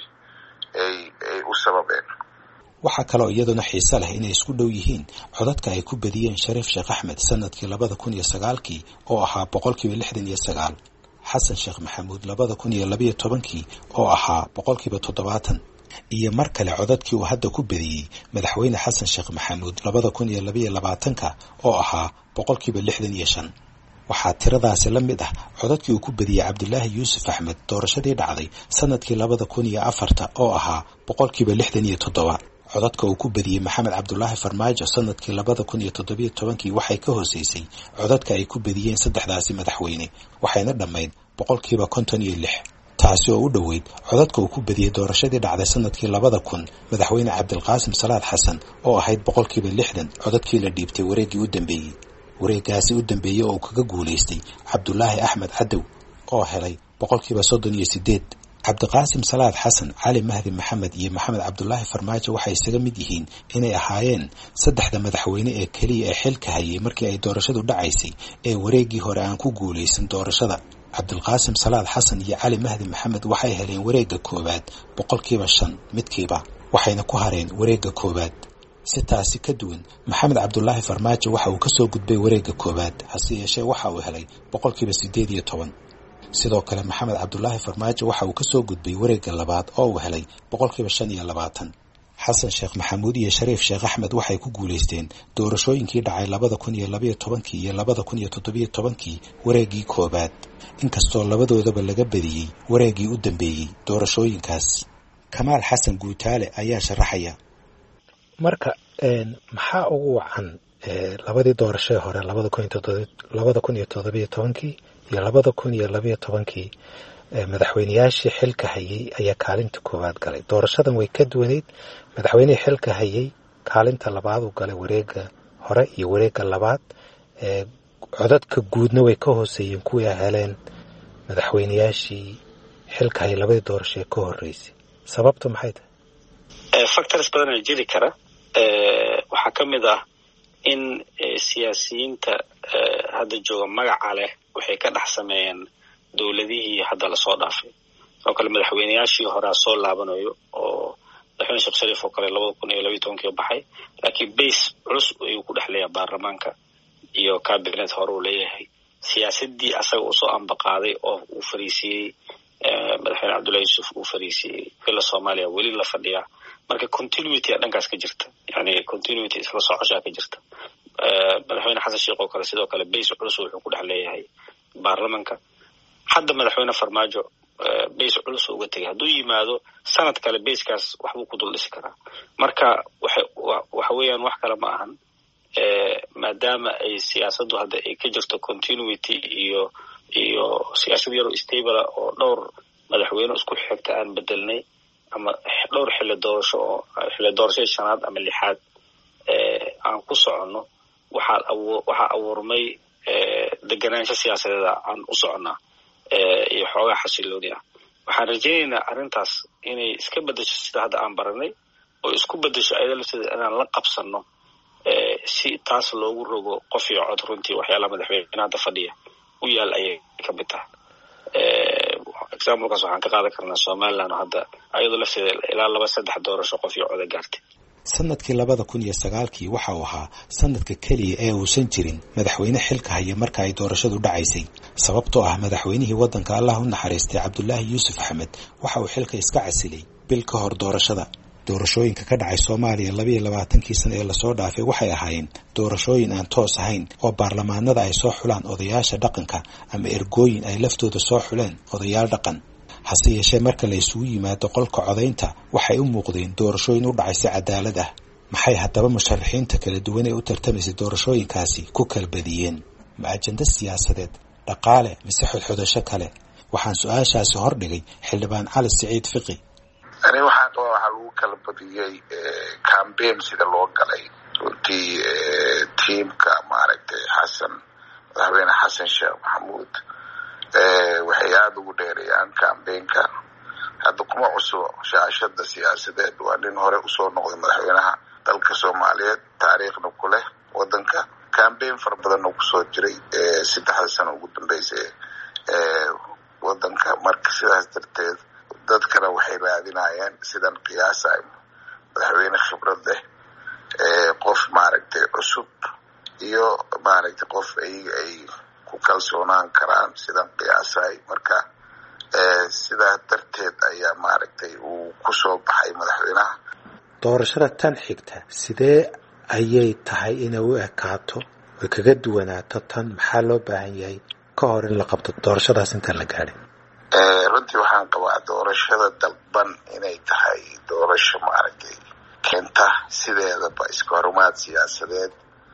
ay ay u sababeen. waxaa kaloo iyaduna xiise leh inay isku dhow yihiin codadka ay ku badiyeen shariif sheekh axmed sanadkii labada kun iyo sagaalkii oo ahaa boqolkiiba lixdan iyo sagaal, xasan sheekh maxamuud labada kun iyo labayo tobankii oo ahaa boqolkiiba toddobaatan, iyo mar kale codadkii uu hadda ku badiyey madaxweyne xasan sheekh maxamuud labada kun iyo labayo labaatanka oo ahaa boqolkiiba lixdan iyo shan. waxaa tiradaasi la mid ah codadkii uu ku badiyey cabdilaahi yuusuf axmed doorashadii dhacday sanadkii labada kun iyo afarta oo ahaa boqolkiiba lixdan iyo toddoba. codadka uu ku badiyey maxamed cabdulaahi farmaajo sanadkii labada kun iyo toddobiyo tobankii waxay ka hooseysay codadka ay ku badiyeen saddexdaasi madaxweyne, waxayna dhammayd boqolkiiba konton iyo lix, taasi oo u dhoweyd codadka uu ku badiyey doorashadii dhacday sanadkii labada kun madaxweyne cabdilqaasim salaad xasan oo ahayd boqolkiiba lixdan codadkii la dhiibtay wareeggii u dambeeyey. wareegaasi u dambeeyey oo kaga guulaystay cabdulaahi axmed cadow oo helay boqolkiiba soddon iyo sideed. cabdiqaasim salaad xasan, cali mahdi maxamed iyo maxamed cabdulaahi farmaajo waxay isaga mid yihiin inay ahaayeen saddexda madaxweyne ee keliya ee xilka hayay markii ay doorashadu dhacaysay ee wareeggii hore aan ku guulaysan doorashada. cabdilqaasim salaad xasan iyo cali mahdi maxamed waxay heleen wareegga koowaad boqolkiiba shan midkiiba, waxayna ku hareen wareegga koowaad. si taasi ka duwan maxamed cabdulaahi farmaajo waxa uu kasoo gudbay wareegga koowaad, hase yeeshee waxa uu helay boqolkiiba sideed iyo toban. sidoo kale maxamed cabdulaahi farmaajo waxa uu kasoo gudbay wareegga labaad oo uu helay boqolkiiba shan iyo labaatan. xasan sheekh maxamuud iyo shariif sheekh axmed waxay ku guulaysteen doorashooyinkii dhacay labada kun iyo labayo tobankii iyo labada kun iyo toddobiyo tobankii wareeggii koowaad, inkastoo labadoodaba laga badiyey wareeggii u dambeeyey doorashooyinkaas. kamaal xasan guutaale ayaa sharaxaya. marka maxaa ugu wacan labadii doorashee hore labada kun iyo toddobiyo tobankii iyo labada kun iyo labayo tobankii madaxweyneyaashii xilka hayay ayaa kaalinta koowaad galay. doorashadan way ka duwaneyd. madaxweynihii xilka hayay kaalinta labaad uu galay wareegga hore iyo wareegga labaad. codadka guudna way ka hooseeyeen kuwii ay heleen madaxweynayaashii xilka hay labadii doorasho ee ka horreysay. sababtu maxay tahay? factors badan ayaa jiri kara. waxaa ka mid ah in siyaasiyiinta hadda jooga magaca leh waxay ka dhex sameeyeen dowladihii hadda lasoo dhaafay. oo kale madaxweynayaashii horaa soo laabanayo oo madaxweyne sheekh shariif oo kale labada kun iyo labaiyo tobankii baxay, laakiin base culus ayuu ku dhex leeyahay baarlamaanka iyo cabinet hore uu leeyahay. siyaasadii asaga uu soo ambaqaaday oo uu fariisiyey madaxweyne cabdullahi yuusuf uu fariisiyey villa soomaaliya weli la fadhiyaa. marka continuity a dhankaas ka jirta, yani continuity isla socoshaa ka jirta. madaxweyne xasan sheekh oo kale sidoo kale base culus wuxuu ku dhex leeyahay baarlamanka. hadda madaxweyne farmaajo base culus uga tegay, hadduu yimaado sanad kale basekaas waxbuu ku dul dhisi karaa. marka waxa weeyaan wax kale ma ahan, maadaama ay siyaasaddu hadda ay ka jirto continuity iyo iyo siyaasad yaro stable oo dhowr madaxweyne isku xigta aan bedelnay, ama dhowr xilli doorasho oo xilli doorashada shanaad ama lixaad aan ku soconno, waxaa waxaa abuurmay deganaansho siyaasadeed aan u soconnaa iyo xoogaa xasilooni ah. waxaan rajaynaynaa arrintaas inay iska bedesho sida hadda aan baranay, oo isku bedesho ayada lafteeda inaan la qabsanno si taas loogu rogo qof iyo cod. runtii waxyaalaha madaxweyne hadda fadhiya u yaal ayay ka mid tahay. examplekaas waxaan ka qaadan karnaa somaliland oo hadda ayadoo lafteeda ilaa laba saddex doorasho qof iyo coda gaartay. sanadkii labada kun iyo sagaalkii waxa uu ahaa sanadka keliya ee uusan jirin madaxweyne xilka haya marka ay doorashadu dhacaysay, sababtoo ah madaxweynihii waddanka allah u naxariistay cabdullaahi yuusuf axmed waxa uu xilka iska casilay bil ka hor doorashada. doorashooyinka ka dhacay soomaaliya labaiyo labaatankii sano ee lasoo dhaafay waxay ahaayeen doorashooyin aan toos ahayn oo baarlamaanada ay soo xulaan odayaasha dhaqanka ama ergooyin ay laftooda soo xuleen odayaal dhaqan. hase yeeshee marka la isugu yimaado qolka codaynta waxay u muuqdeen doorashooyin u dhacay si cadaalad ah. maxay haddaba musharaxiinta kala duwan ee u tartamaysay doorashooyinkaasi ku kala badiyeen? ma ajando siyaasadeed, dhaqaale, mise xodxodasho kale? waxaan su-aashaasi hordhigay xildhibaan cali siciid fiqi. ani waxaan qabaa waxaa lagu kala badiyey cambaign sida loo galay. runtii tiimka maaragtay xasan madaxweyne xasan sheekh maxamuud waxay aada ugu dheereeyaan cambaynka. hadda kuma cusubo shaashada siyaasadeed, waa nin hore usoo noqday madaxweynaha dalka soomaaliyeed, taariikhna ku leh wadanka. cambaign fara badanna kusoo jiray saddexda sano ugu dambeysay wadanka. marka sidaas darteed dadkana waxay raadinayeen sidan qiyaasay madaxweyne khibrad leh, qof maaragtay cusub iyo maaragtay qof ay ay ku kalsoonaan karaan sidan qiyaasay. marka sidaa darteed ayaa maaragtay uu kusoo baxay madaxweynaha. doorashada tan xigta sidee ayay tahay inay u ekaato oy kaga duwanaato tan? maxaa loo baahan yahay ka hor in la qabto doorashadaas intaan la gaadhin? runtii waxaan qabaa doorashada dalban inay tahay doorasho maaragtay keenta sideedaba iska horumaad siyaasadeed,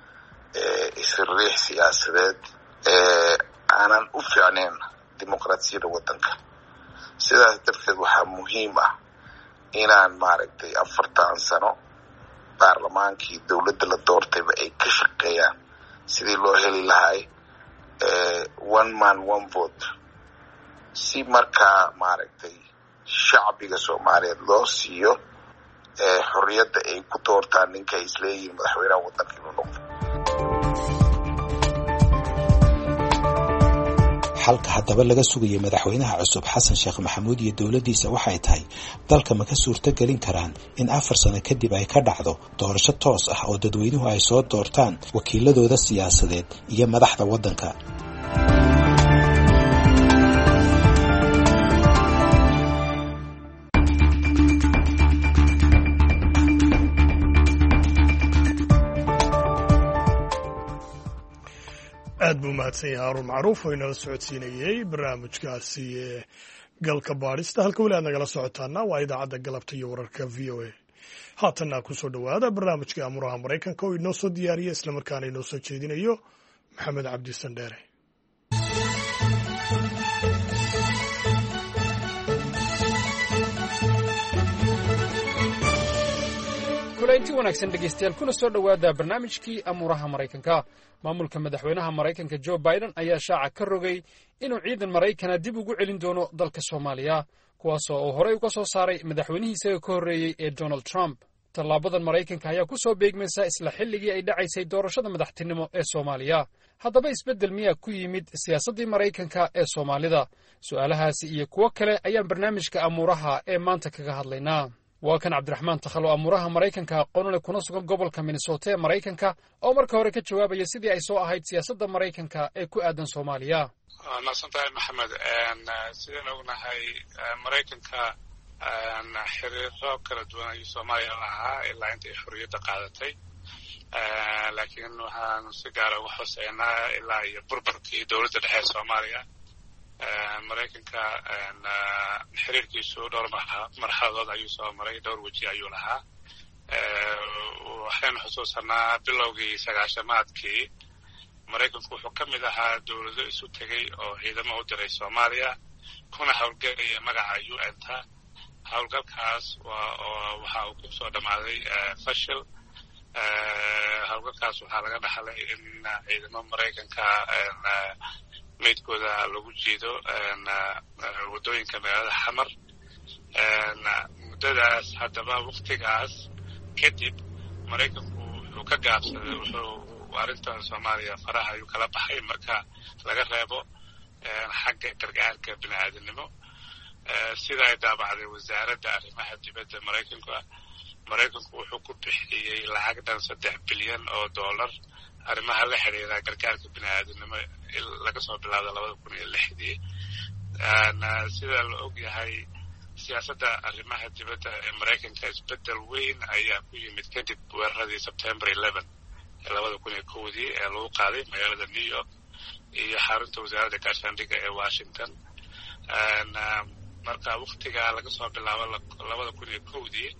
isriix siyaasadeed, aanan u fiicnayn dimuqraasiyadda waddanka. sidaas darteed waxaa muhiim ah inaan maaragtay afartan sano baarlamaankii dowladda la doortayba ay ka shaqeeyaan sidii loo heli lahay one man one vote, si markaa maaragtay shacbiga soomaaliyeed loo siiyo xorriyadda ay ku doortaan ninka ay isleeyihiin madaxweynaha waddanka inuu noqdo. xalka haddaba laga sugayay madaxweynaha cusub xasan sheekh maxamuud iyo dowladdiisa waxay tahay dalka ma ka suurto gelin karaan in afar sano kadib ay ka dhacdo doorasho toos ah oo dadweynuhu ay soo doortaan wakiiladooda siyaasadeed iyo madaxda waddanka. aad buu mahadsan yahay haruun macruuf oo inala socodsiinayey barnaamijkaasi ee galka baadhista. halka weli aad nagala socotaana waa idaacadda galabta iyo wararka v o a. haatanna ku soo dhowaada barnaamijka amuraha maraykanka oo inoo soo diyaariya islamarkaana inoo soo jeedinayo maxamed cabdi sandheere. kulanti wanaagsan dhegaystayaal kuna soo dhowaada barnaamijkii amuuraha Maraykanka. Maamulka madaxweynaha Maraykanka Joe Biden ayaa shaaca ka rogay inuu ciidan Maraykana dib ugu celin doono dalka Soomaaliya, kuwaas oo horey uga soo saaray madaxweynihiisa ka horreeyay ee Donald Trump. Tallaabadan Maraykanka ayaa ku soo beegmaysa isla xilligii ay dhacaysay doorashada madaxtinimo ee Soomaaliya. Haddaba isbeddel miyaa ku yimid siyaasaddii Maraykanka ee Soomaalida? Su'aalahaasi iyo kuwo kale ayaan barnaamijka amuuraha ee maanta kaga hadlaynaa. waa kan Cabdiraxmaan Takhalo amuuraha Maraykanka aqoonule kuna sugan gobolka Minnesota ee Maraykanka oo marka hore ka jawaabaya sidii ay soo ahayd siyaasadda Maraykanka ee ku aadan Soomaaliya. Nasantahay Maxamed, sidaan ognahay Maraykanka xiriiro kala duwan ayuu Soomaaliya lahaa ilaa intii xorriyadda qaadatay, laakiin waxaan si gaar ah uga xuseynaa ilaa iyo burburkii dowladda dhexe ee Soomaaliya. Maraykanka xiriirkiisu dhowr marxaladood ayuu soo maray, dhowr weji ayuu lahaa. Waxaynu xusuusanaa bilowgii sagaashamaadkii Maraykanku wuxuu ka mid ahaa dowlado isu tegay oo ciidamo u diray Soomaaliya kuna howlgelaya magaca U N-ta. Howlgalkaas waxa uu ku soo dhammaaday fashil. Howlgalkaas waxaa laga dhaxlay in ciidamo Maraykanka meydkooda lagu jiido wadooyinka magaalada Xamar. Muddadaas haddaba waqtigaas kadib Maraykanku wuxuu ka gaabsaday, wuxuu arrintan Soomaaliya faraha ayuu kala baxay marka laga reebo xagga gargaarka bini'aadanimo. Sida ay daabacday wasaaradda arrimaha dibadda Maraykanka, Maraykanku wuxuu ku bixiyey lacag dhan saddex bilyan oo dollar arrimaha la xiriira gargaarka bini'aadanimo laga soo bilaabo labada kun iyo lixdii. Sida la og yahay siyaasadda arrimaha dibadda ee Maraykanka isbeddel weyn ayaa ku yimid kadib weeraradii September eleven ee labada kun iyo kowdii ee lagu qaaday magaalada New York iyo xarunta wasaaradda gaashaandhigga ee Washington. Marka waqtigaa laga soo bilaabo labada kun iyo kowdii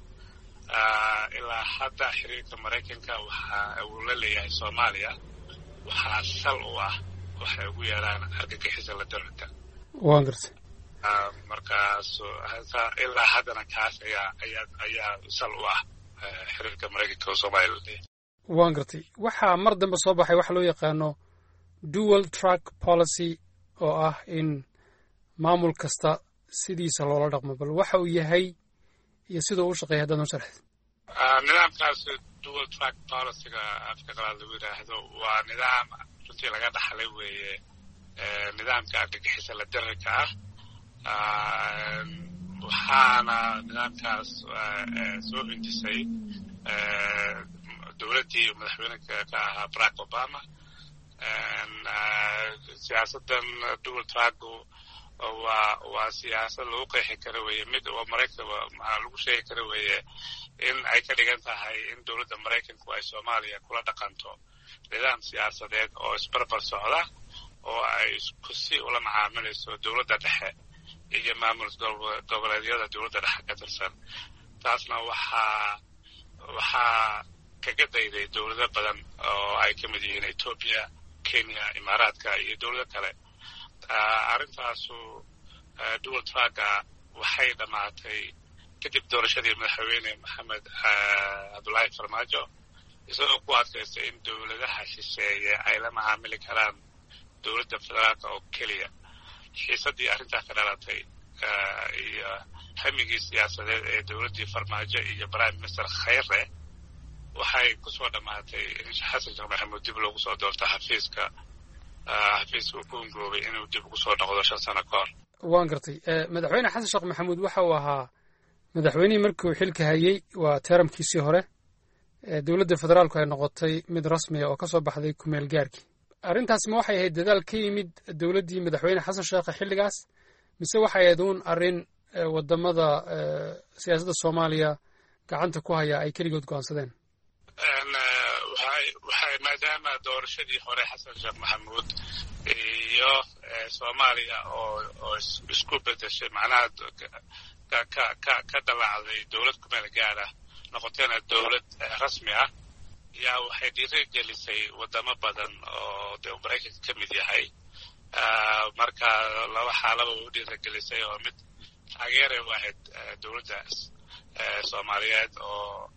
ilaa hadda xiriirka Maraykanka waxa uu la leeyahay Soomaaliya waxaa sal u ah waxay ugu yeeraan argagixisada la dirta. Waan gartay. Markaas ilaa haddana kaas ayaa ayaa ayaa sal u ah xiriirka Maraykanka oo Soomaaliya. Waan gartay. Waxaa mar dambe soo baxay wax loo yaqaano dual track policy oo ah in maamul kasta sidiisa loola dhaqmo, bal waxa uu yahay iyo sida uu shaqeeyo haddana sharxid. Nidaamkaas dual track policy-ga afka qalaad lagu yiraahdo waa nidaam runtii laga dhaxlay weeye nidaamka argagixisada la dirka ah. Waxaana nidaamkaas soo hindisay dowladdii madaxweynaha ka ahaa Barack Obama. Siyaasaddan dual track-gu waa waa siyaasad lagu qeexi karo weeye mid oo Maraykanka waxaa lagu sheegi karo weeye in ay ka dhigan tahay in dowladda Maraykanku ay Soomaaliya kula dhaqanto nidaam siyaasadeed oo isbarbar socda oo ay isku si ula macaamilayso dowladda dhexe iyo maamul goboleedyada dowladda dhexe ka tirsan. Taasna waxaa waxaa kaga dayday dowlado badan oo ay ka mid yihiin Ethiopia, Kenya, Imaaraadka iyo dowlado kale. Arrintaasu dual track-ga waxay dhammaatay kadib doorashadii madaxweyne Maxamed Cabdullaahi Farmaajo, isagoo ku adkaystay in dowladaha shisheeye ay la macaamili karaan dowladda federaalka oo keliya. Xiisaddii arrintaa ka dhalatay iyo hamigii siyaasadeed ee dowladdii Farmaajo iyo Prime Minister Khayre waxay ku soo dhammaatay in Xasan Sheekh Maxamuud dib loogu soo doorto xafiiska xafiiska ku ungoobay inuu dib ugu soo noqdo shan sano ka hor. Waan gartay. Madaxweyne Xasan Sheekh Maxamuud waxa uu ahaa madaxweynihii markuu xilka hayay waa teeramkiisii hore dowladda federaalku ay noqotay mid rasmi ah oo ka soo baxday kumeel gaarkii. Arrintaas ma waxay ahayd dadaal ka yimid dowladdii madaxweyne Xasan Sheekh xilligaas mise waxay ahayd uun arrin wadamada siyaasadda Soomaaliya gacanta ku haya ay keligood go'aansadeen? waxay maadaama doorashadii hore Xasan Sheekh Maxamuud iyo Soomaaliya oo oo isku bedeshay macnaha ka ka ka ka dhalacday dowlad kumeel gaar ah noqotayna dowlad rasmi ah yaa waxay dhiirigelisay wadamo badan oo dee Maraykanka ka mid yahay. Marka laba xaalaba u dhiirigelisay oo mid taageeray waahayd dowladdaas Soomaaliyeed oo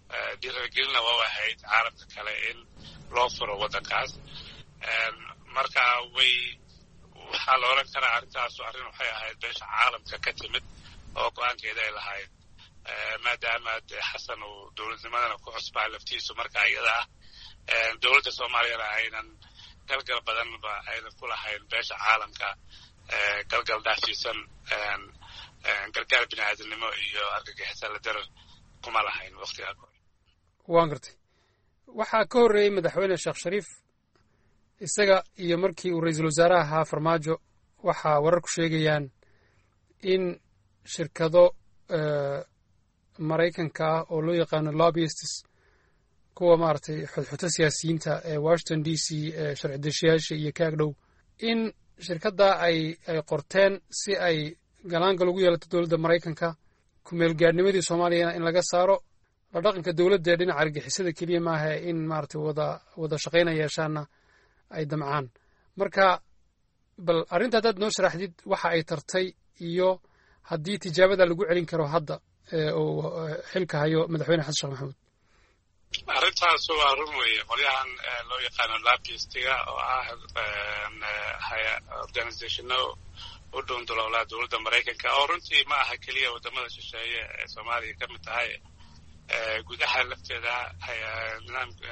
dhiiragelina waa ahayd caalamka kale in loo furo waddankaas marka way waxaa la odhan karaa arrintaasu arrin waxay ahayd beesha caalamka ka timid oo go-aankeeda ay lahayd maadaama de xasan uu dowladnimadana ku cusbaa laftiisu marka iyada ah dowladda soomaaliyana aynan galgal badanba aynan ku lahayn beesha caalamka galgal dhaafsiisan gargaar bini aadamnimo iyo argagixisa la darar kuma lahayn waktigaa kore waan gartay waxaa ka horreeyey madaxweyne sheekh shariif isaga iyo markii uu ra-iisul wasaaraha ahaa farmaajo waxaa wararku sheegayaan in shirkado maraykanka ah oo loo yaqaano lobbyists kuwa maaragtay xudxuto siyaasiyiinta ee washington d c ee sharci deshiyaasha iyo kaag dhow in shirkaddaa ay ay qorteen si ay galaangal ugu yeelato dowladda maraykanka kumeelgaadhnimadii soomaaliyana in laga saaro la dhaqanka dowladda ee dhinaca argixisada keliya maaha in maaragtay wada wada shaqayna yeeshaanna ay damcaan marka bal arrinta haddaad noo sharaxdid waxa ay tartay iyo haddii tijaabada lagu celin karo hadda uu xilka hayo madaxweyne xasan sheekh maxamuud arrintaas waa run weeye qolyahan loo yaqaano labyistiga oo ah organizationo u dhundulowlaa dowladda maraykanka oo runtii ma aha keliya waddamada shisheeye ee soomaaliya ka mid tahay gudaha lafteeda nidaamka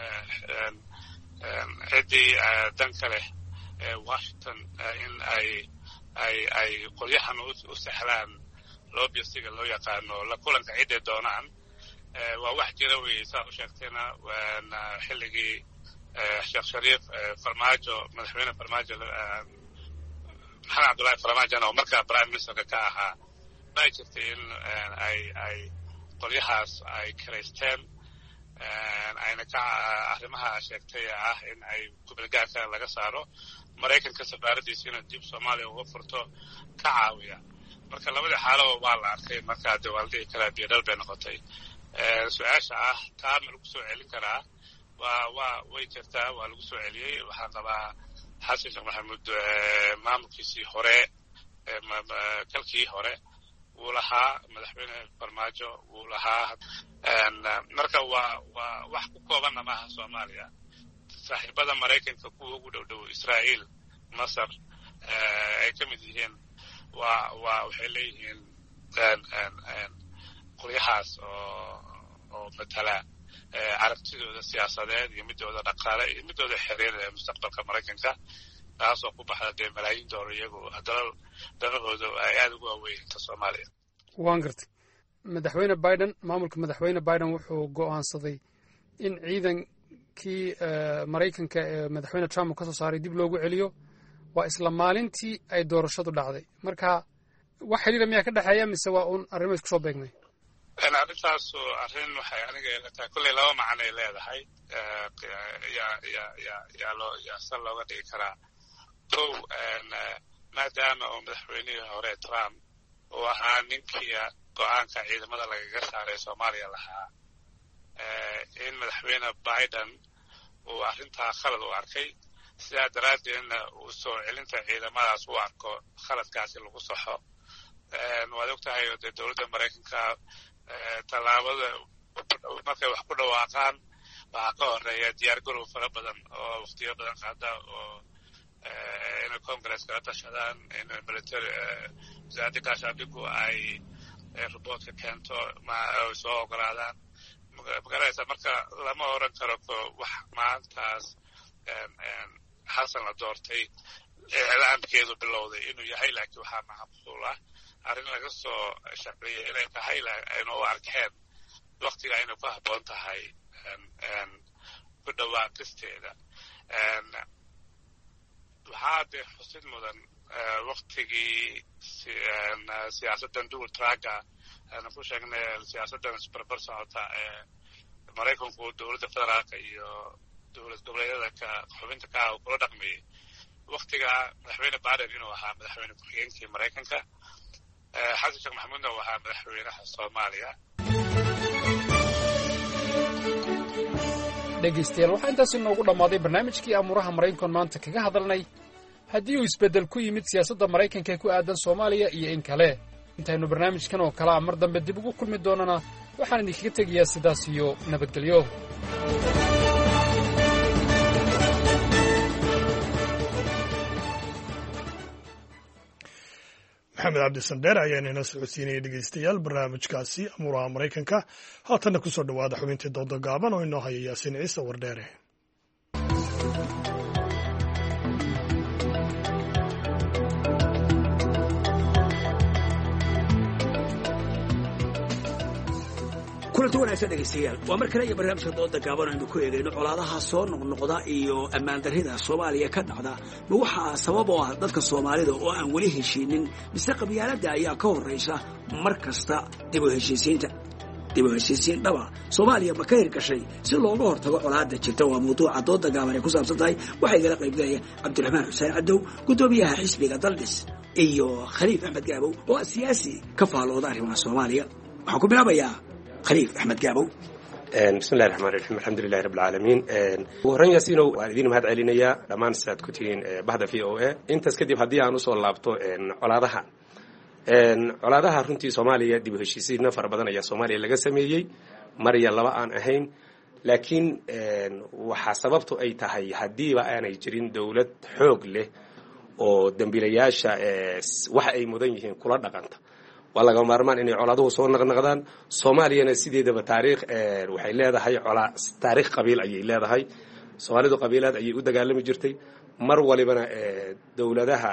ciddii danka leh washington in ay ay ay qolyahan u sexlaan lobbystiga loo yaqaano la kulanka cidday doonaan waa wax jira weeye saa u sheegtayna waana xilligii sheekh shariif farmaajo madaxweyne farmaajo maxamed cabdullaahi farmaajona oo markaa prime ministerka ka ahaa baa jirtay in ay ay qolyahaas ay karaysteen ayna ka arrimaha sheegtay ah in ay kumeelgaarka laga saaro maraykanka safaaradiisina dib soomaaliya uga furto ka caawiya marka labadii xaalaba waa la arkay markaa de waa la dhihi karaa biidhal bay noqotay su-aasha ah taa ma lagu soo celin karaa waa waa way jirtaa waa lagu soo celiyey waxaan qabaa xasan sheekh maxamuud maamulkiisii hore kalkii hore wuu lahaa madaxweyne farmaajo wuu lahaa marka waa waa wax ku koobanna maaha soomaaliya saaxiibada maraykanka kuwa ugu dhow dhow israa'iil masar ay ka mid yihiin waa waa waxay leeyihiin qolyahaas oo oo matala carabtidooda siyaasadeed iyo midooda dhaqaale iyo midooda xiriir ee mustaqbalka maraykanka taasoo ku baxda dee malaayiin doolar iyagu dalal danahooda ay aada ugu waaweynta soomaaliya waan gartay madaxweyne biden maamulka madaxweyne biden wuxuu go'aansaday in ciidankii maraykanka ee madaxweyne trump uu ka soo saaray dib loogu celiyo waa isla maalintii ay doorashadu dhacday marka wax xiriira miyaa ka dhexeeya mise waa uun arrimo isku soo beegmay arrintaasu arrin waxay aniga ilatahay kolley laba macnay leedahay yaa yaa yaa yaa loo yaa sal looga dhigi karaa kow maadaama uu madaxweynihii hore trump uu ahaa ninkii go-aanka ciidamada lagaga saaray soomaaliya lahaa in madaxweyne biden uu arrintaa khalad u arkay sidaa daraaddeedna uu soo celinta ciidamadaas u arko khaladkaasi lagu saxo waad og tahay dee dowladda maraykanka tallaabada markay wax ku dhawaaqaan waxaa ka horeeya diyaar garow fara badan oo waktiyo badan qaada oo inay congress kala tashadaan in military wasaaradda gaashaandhigu ay riboortka keento ay soo ogolaadaan magaraysa marka lama oran karo wax maantaas xasan la doortay iclaamkeedu bilowday inuu yahay laakiin waxaa macquul ah arrin laga soo shaqeeyey inay tahay aynu u arkeen waktiga aynu ku habboon tahay ku dhawaaqisteeda waxaa dee xusid mudan waktigii siyaasaddan dual tracka aanu ku sheegnay siyaasaddan isbarbar socota ee maraykanku dowladda federaalka iyo dowlad goboleedyada ka xubinta ka ah uu kula dhaqmayey waktiga madaxweyne biden inuu ahaa madaxweyne ku-xigeenkii maraykanka xasan sheekh maxamuudna uu ahaa madaxweynaha soomaaliya dhegaystayaal waxaa intaas inoogu dhammaaday barnaamijkii amuuraha maraykankoon maanta kaga hadalnay haddii uu isbeddel ku yimid siyaasadda maraykanka ee ku aadan soomaaliya iyo in kale intaynu barnaamijkan oo kale a mar dambe dib ugu kulmi doonana waxaan idinkaga tegayaa sidaas iyo nabadgelyo. maxamed cabdisandheer ayaa inayna socodsiinayay dhegeystayaal barnaamijkaasi amuuraha maraykanka. haatanna ku soo dhowaada xubintii dooda gaaban oo inoo haya yaasiin ciise wardheere. kulanti wanaagsan dhegaystayaal waa mar kale iyo barnaamijka dooda gaaban aynu ku eegayno colaadaha soo noqnoqda iyo ammaan darrida soomaaliya ka dhacda ma waxaa sabab oo ah dadka soomaalida oo aan weli heshiinin mise qabyaaladda ayaa ka horraysa mar kasta dib u heshiisiinta dib u heshiisiin dhaba soomaaliya ma ka hirgashay si looga hortago colaadda jirta waa mawduuca dooda gaaban ay ku saabsan tahay waxaa igala qaybgalaya cabdiraxmaan xuseen cadow guddoomiyaha xisbiga daldhis iyo khaliif axmed gaabow oo siyaasi ka faalooda arrimaha soomaaliya waxaan ku bilaabayaa khaliif axmed gaabow. bismillahi raxmaan raxiim alxamdulilahi rabbi alcaalamiin. ugu horreyn yaasiinow waan idiin mahad celinayaa dhammaan sidaad ku tihiin bahda v o a. intaas kadib haddii aan usoo laabto colaadaha colaadaha runtii soomaaliya dib u heshiisiinna fara badan ayaa soomaaliya laga sameeyey mar iyo laba aan ahayn, laakiin waxaa sababtu ay tahay haddiiba aanay jirin dowlad xoog leh oo dembiilayaasha waxa ay mudan yihiin kula dhaqanta waa laga maarmaan inay colaaduhu soo naqnaqdaan. soomaaliyana sideedaba taariikh waxay leedahay colaa taariikh qabiil ayay leedahay. soomaalidu qabiilaad ayay u dagaalami jirtay mar walibana dowladaha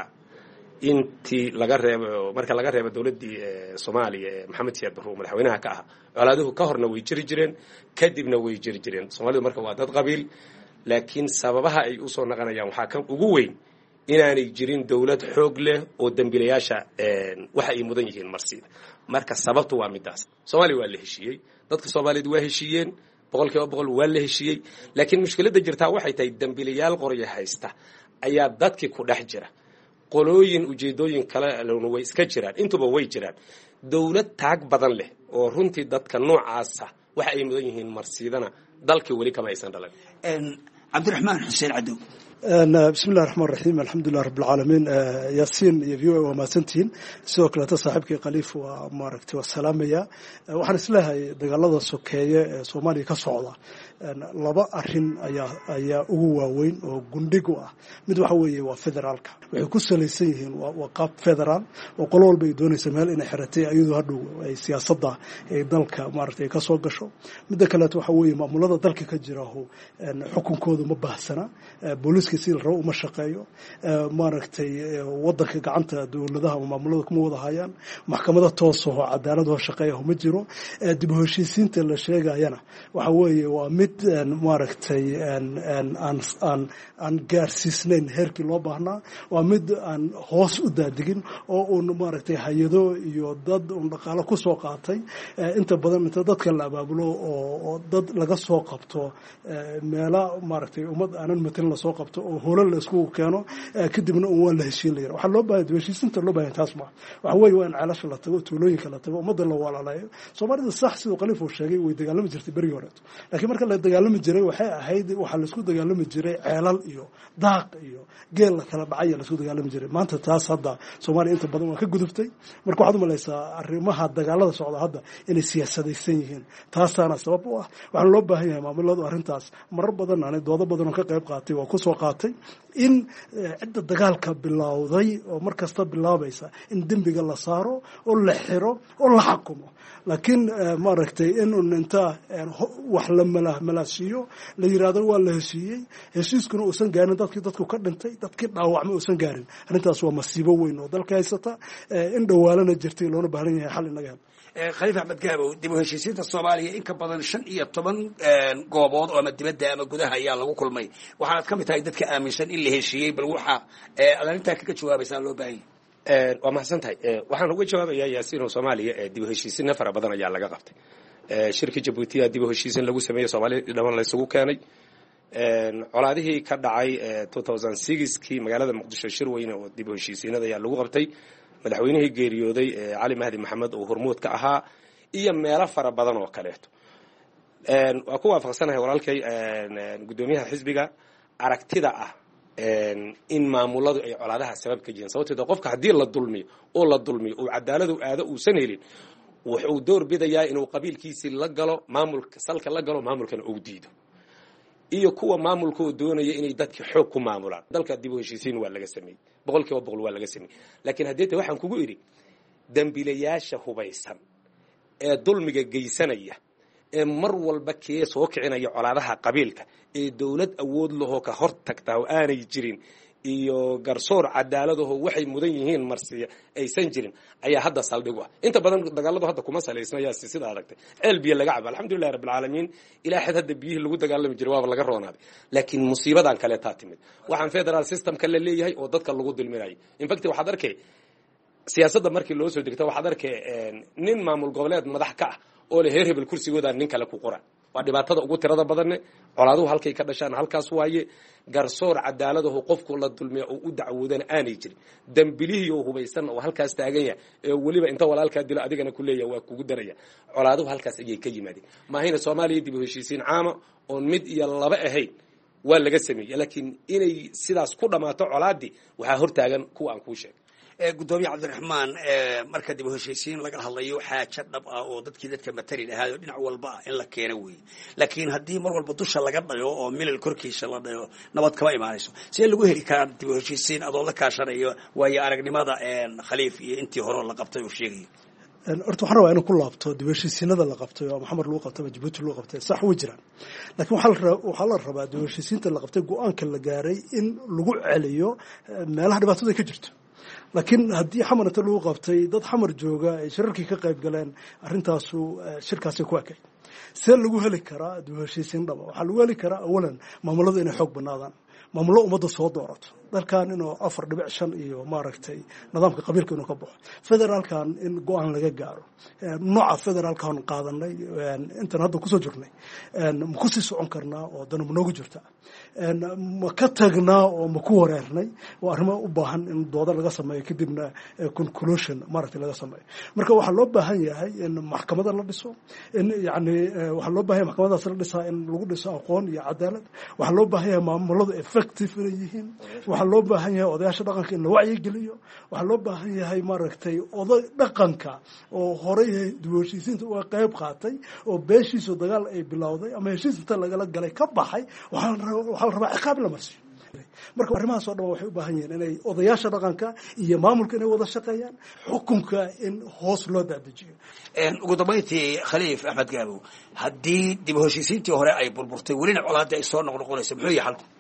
intii laga reebo marka laga reebo dowladdii soomaaliya ee maxamed siyaad barruur madaxweynaha ka ahaa colaaduhu ka horna way jiri jireen kadibna way jiri jireen. soomaalidu marka waa dad qabiil, laakiin sababaha ay usoo naqanayaan waxaa ka ugu weyn inaanay jirin dowlad xoog leh oo dembiilayaasha waxa ay mudan yihiin marsiida. marka sababtu waa midaas. soomaaliya waa la heshiiyey, dadka soomaaliyeed waa heshiiyeen, boqol kiiba boqol waa la heshiiyey, laakiin mushkiladda jirtaa waxay tahay dembiilayaal qorya haysta ayaa dadkii ku dhex jira. qolooyin ujeedooyin kale lona way iska jiraan, intuba way jiraan. dowlad taag badan leh oo runtii dadka noocaasa waxa ay mudan yihiin marsiidana dalkii weli kama aysan dhalan. cabdiraxmaan xuseen cadow. bismillahi raxmaan raxiim alxamdulilah rabbilcaalamiin. yaasiin iyo v o a waa mahadsantihiin. sidoo kaleeta saaxiibkii khaliif waa maaragtay waa salaamaya. waxaan isleehay dagaalada sokeeye ee soomaaliya ka socda laba arin ayaa ayaa ugu waaweyn oo gundhig u ah. mid waxa weeye waa federaalka, waxay ku salaysan yihiin waa qaab federaal oo qolo walba ay doonaysa meel inay xiratay iyadoo hadhow ay siyaasadda ay dalka maaragtay ka soo gasho. midda kaleeto waxa weeye maamulada dalka ka jira xukunkoodu ma baahsana, booliiska si la rabo uma shaqeeyo, maaragtay wadanka gacanta dowladaha ama maamulada kuma wada hayaan, maxkamada toos oo cadaalad oo shaqeeya ma jiro. dib u heshiisiinta la sheegayana waxa weeye waa mid maaragtay aan aan aan gaarsiisnayn heerkii loo baahnaa, waa mid aan hoos u daadigin oo uun maaragtay hay-ado iyo dad uun dhaqaalo ku soo qaatay. inta badan inta dadka la abaabulo oo dad laga soo qabto meela maaragtay ummad aanan matelin lasoo qabto oo holan la isku keeno kadibna un waa la heshiin layira. waxaa loo baahay heshiisinta loo baahay taas ma waxa weeye waa in ceelasha la tago, tuulooyinka la tago, ummadda la walaalayo. soomaalida sax sidoo khaliif uu sheegay way dagaalami jirtay berigii hore, laakiin marka la dagaalami jiray waxay ahayd waxa la isku dagaalami jiray ceelal iyo daaq iyo geel la kala dhacay la isku dagaalami jiray. maanta taas hadda Soomaaliya inta badan waa ka gudubtay. marka waxaad u malaysaa arrimaha dagaalada socda hadda inay siyaasadaysan yihiin. taasaana sabab u ah. waxaan loo baahan yahay maamuladu arrintaas marar badan aan doodo badan oo ka qayb qaatay waa ku soo qaatay in cidda dagaalka bilowday oo mar kasta bilaabaysa in dembiga la saaro oo la xiro oo la xukumo. laakiin maaragtay in inta wax la malaasiyo la yiraahdo waa la heshiiyey, heshiiskuna uusan gaarin dadkii dadku ka dhintay, dadkii dhaawacmay uusan gaarin. arrintaas waa masiibo weyn oo dalka haysata in dhawaalana jirtay loona baahan yahay xal inaga hel. khaliif axmed gaabow, dib u heshiisiinta soomaaliya in ka badan shan iyo toban goobood oo ama dibadda ama gudaha ayaa lagu kulmay. waxaanaad ka mid tahay dadka aaminsan in la heshiiyey, bal waxa aad arrintaa kaga jawaabaysaa loo baahan yahay. waa mahadsan tahay. waxaan uga jawaabayaa yaasiin oo soomaaliya dib u heshiisiinna fara badan ayaa laga qabtay. shirki jabuutiya dib u heshiisiin lagu sameeyey, soomaaliya dhamaan la isugu keenay. colaadihii ka dhacay two thousand sixkii magaalada muqdisho shir weyne oo dib u heshiisiinada ayaa lagu qabtay. madaxweynihii geeriyooday cali mahdi maxamed oo hormuud ka ahaa iyo meelo fara badan oo kaleeto. waa ku waafaqsanahay walaalkay guddoomiyaha xisbiga aragtida ah in maamuladu ay colaadaha sabab ka yihiin. sababteeda qofka haddii la dulmiyo oo la dulmiyo oo cadaaladu aado uusan helin wuxuu door bidayaa inuu qabiilkiisii la galo maamulka salka la galo maamulkana uu diido iyo kuwa maamulkoo doonaya inay dadka xoog ku maamulaan dalka dib u heshiisiin waa laga sameeyey boqol kiiba boqol waa laga sameeyey laakiin haddii waxaan kugu idhi dambiilayaasha hubaysan ee dulmiga geysanaya ee mar walba kee soo kicinaya colaadaha qabiilka ee dawlad awood lahoo ka hor tagtaa oo aanay jirin iyo garsoor cadaaladaho waxay mudan yihiin marsiya aysan jirin ayaa hadda saldhig u ah inta badan dagaaladu hadda kuma salaysnaya sida aragtay ceel biyo laga cabo alxamdulillahi rabbil caalamiin ilaa xad hadda biyihii lagu dagaalami jiray waaba laga roonaaday laakiin musiibadan kale taa timid waxaan federal system ka leeyahay oo dadka lagu dulminayo in fact waxaad arkay siyaasadda markii loo soo degto waxaad arkay nin maamul goboleed madax ka ah oo le heer hebel kursigooda nin kale ku qoran waa dhibaatada ugu tirada badanne colaaduhu halkay ka dhashaan halkaas waaye garsoor cadaaladahu qofku la dulmiya oo u dacwoodana aanay jirin dambilihii oo hubaysan oo halkaas taagan yahay ee weliba inta walaalkaa dilo adigana ku leeyahay waa kugu daraya colaaduhu halkaas ayay ka yimaadeen maahayna soomaaliya dib u heshiisiin caama oon mid iyo laba ahayn waa laga sameeyey laakiin inay sidaas ku dhammaato colaadii waxaa hortaagan kuwa aan kuu sheegay gudoomiye cabdiraxmaan marka dib u heshiisiin laga hadlayo xaajo dhab ah oo dadkii dadka matari lahaayoo dhinac walba ah in la keeno weeye laakiin haddii mar walba dusha laga dhayo oo milal korkiisa la dhayo nabad kama imaanayso see lagu heli karaa dib u heshiisiin adoo la kaashanayo waayo aragnimada khaliif iyo intii hore la qabtay uu sheegayo horta waxaan rabaa inuu ku laabto dib u heshiisiinada la qabtay oo maxamed lagu qabtay ama jabuuti lagu qabtay sax way jiraan laakiin waxaa la rabaa dib u heshiisiinta la qabtay go-aanka la gaaray in lagu celiyo meelaha dhibaatada ka jirto laakiin haddii xamar inta lagu qabtay dad xamar jooga ay shirarkii ka qayb galeen arrintaasu shirkaasi ku ekay see lagu heli karaa dib u heshiisiin dhaba waxaa lagu heli karaa awalan maamulada inay xoog banaadaan maamullo ummadda soo doorato dalkan inuu afar dhibic shan iyo maaragtay nidaamka qabiilka inuu ka baxo federaalkan in go-aan laga gaaro nooca federaalkan qaadanay intan hadda kusoo jirnay ma ku sii socon karnaa oo dana ma noogu jirta ma ka tagnaa oo ma ku wareernay oo arrimo u baahan in dooda laga sameeyo kadibna conclusion maaragtay laga sameeyo marka waxaa loo baahan yahay in maxkamada la dhiso in yani waxaa loo baahan yahay maxkamadaas la dhisaa in lagu dhiso aqoon iyo cadaalad waxaa loo baahan yahay maamuladu effective inay yihiin waxaa loo baahan yahay odayaasha dhaqanka in la wacyigeliyo waxaa loo baahan yahay maaragtay oday dhaqanka oo horey dib u heshiisiinta uga qayb qaatay oo beeshiisu dagaal ay bilowday ama heshiis inta lagala galay ka baxay waxaa la rabaa ciqaab la marsiyo marka arrimahaas oo dhan waxay u baahan yihiin inay odayaasha dhaqanka iyo maamulka inay wada shaqeeyaan xukunka in hoos loo daadejiyo ugu dambayntii khaliif axmed gaabow haddii dib u heshiisiintii hore ay burburtay welina colaadii ay soo noqnoqonaysa muxuu yahay xalku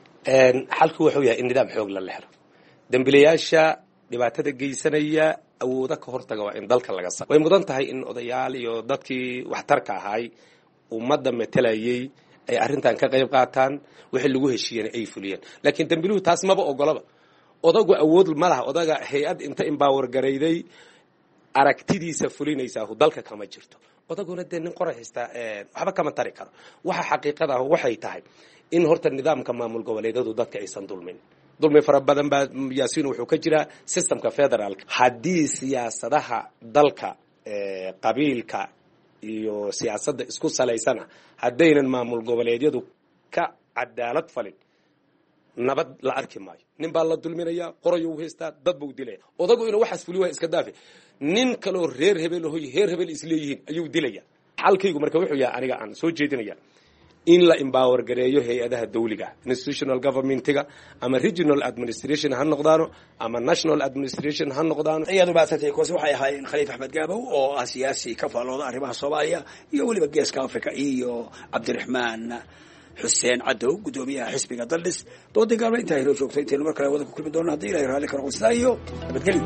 xalku wuxuu yahay in nidaam xoog la helo dambiilayaasha dhibaatada geysanaya awooda ka hortaga waa in dalka laga sa way mudan tahay in odayaal iyo dadkii waxtarka ahaay ummadda matelayay ay arrintan ka qayb qaataan wixii lagu heshiiyeen ay fuliyeen laakiin dambiiluhu taas maba ogolaba odagu awood ma laha odaga hay-ad inta empower garayday aragtidiisa fulinaysaa dalka kama jirto odaguna dee nin qoray haystaa waxba kama tari karo waxa xaqiiqada ah waxay tahay in horta nidaamka maamul goboleedyadu dadka aysan dulmin dulmi fara badan baa yaasiin wuxuu ka jiraa systemka federaalka haddii siyaasadaha dalka qabiilka iyo siyaasadda isku salaysana haddaynan maamul goboleedyadu ka cadaalad falin nabad la arki maayo nin baa la dulminayaa qorayuu haystaa dad buu dilaya odagu inuu waxaas fuli waa iska daafi nin kaloo reer hebel hoy heer hebel isleeyihiin ayuu dilaya xalkaygu marka wuxuu yahay aniga aan soo jeedinaya in la empower gareeyo hay-adaha dawliga institutional governmentiga ama regional administration ha noqdaano ama national administration ha noqdaano iyadu baasatay koos waxay ahaayeen khaliif axmed gaabow oo ah siyaasi ka faalooda arrimaha soomaaliya iyo weliba geeska africa iyo cabdiraxmaan xuseen cadow gudoomiyaha xisbiga daldhis doodii gaabna intaa hiro joogto intaynu mar kale wada ku kulmi doona haddii ilahay raalli ka noqon sidaa iyo nabadgelyo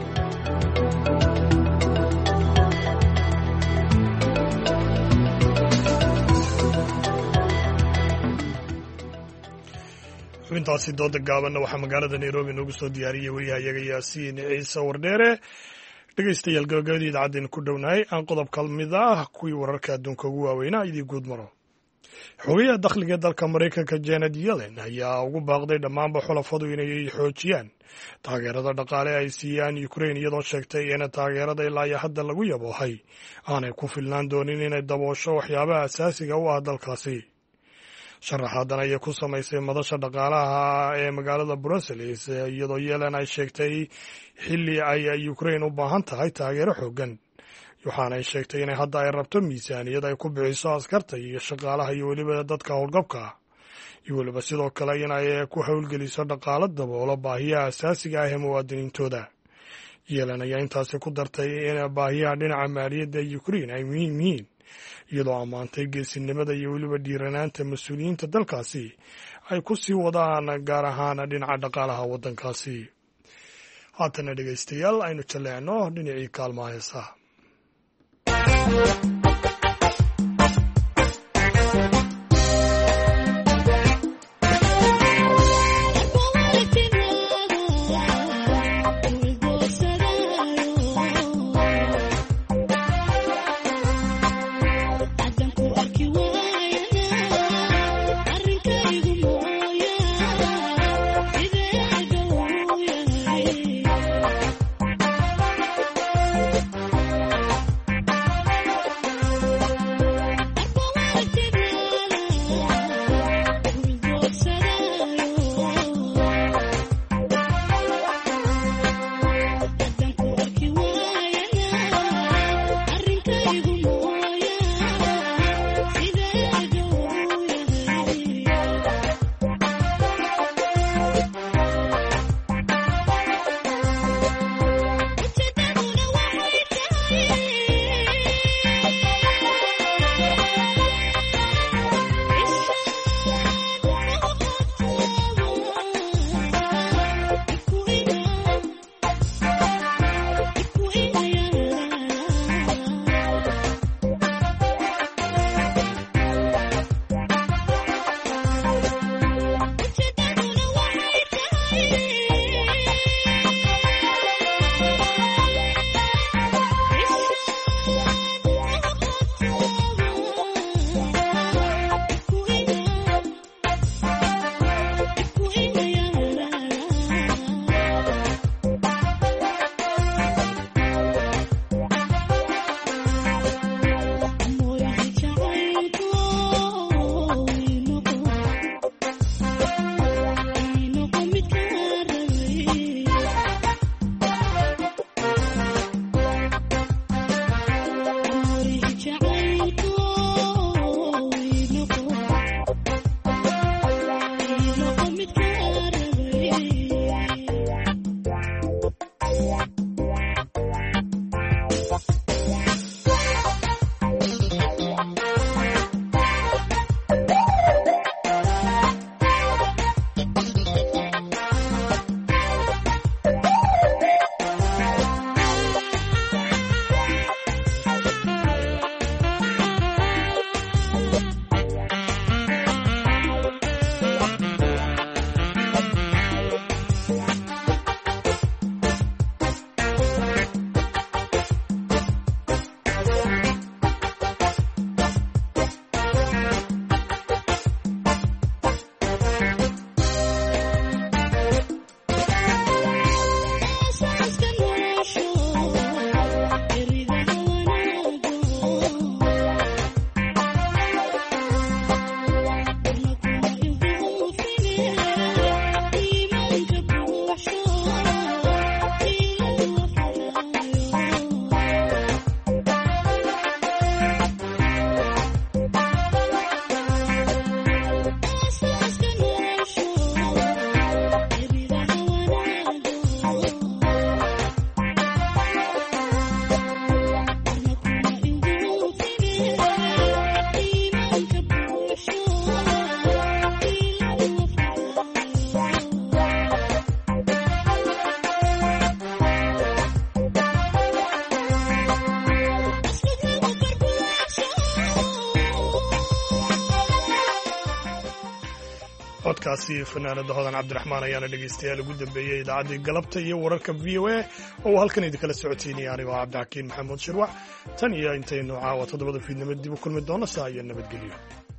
xubintaasi dooda gaabanna waxaa magaalada nairobi noogu soo diyaariyey wariyahayaga yaasiin ciise wardheere dhegaystayaal gabagabadii idaacaddeenu ku dhownahay aan qodob ka mid ah kuwii wararka adduunka ugu waaweynaa idii guud maro xogayaha dakhliga dalka maraykanka janet yellen ayaa ugu baaqday dhammaanba xulafadu inay xoojiyaan taageerada dhaqaale ay siiyaan ukrain iyadoo sheegtay in taageerada ilaa iyo hadda lagu yaboohay aanay ku filnaan doonin inay daboosho waxyaabaha asaasiga u ah dalkaasi sharaxaadan ayay ku samaysay madasha dhaqaalaha ee magaalada brussels iyadoo yelan ay sheegtay xilli ay ukrain u baahan tahay taageero xoogan waxaanay sheegtay inay hadda ay rabto miisaaniyad ay ku bixiso askarta iyo shaqaalaha iyo weliba dadka howlgabka ah iyo weliba sidoo kale inay ku howlgeliso dhaqaalo daboola baahiyaha asaasiga ah ee muwaadiniintooda. yeelan ayaa intaasi ku dartay in baahiyaha dhinaca maaliyadda Ukraine ay muhiim yihiin, iyadoo ammaantay geesinimada iyo weliba dhiiranaanta mas-uuliyiinta dalkaasi ay ku sii wadaan gaar ahaan dhinaca dhaqaalaha waddankaasi. haatana dhegaystayaal aynu jaleecno dhinacii kaalmaha heesaha. codkaasi fanaanada hodan cabdiraxmaan ayaana dhegaystayaal ugu dambeeyey idaacaddii galabta iyo wararka v o a oo halkan idinkala socoteynaya anigoo cabdixakiin maxamuud shirwac tan iyo intaynu caawa toddobada fiidnimo dib u kulmi doona saa iyo nabadgelyo.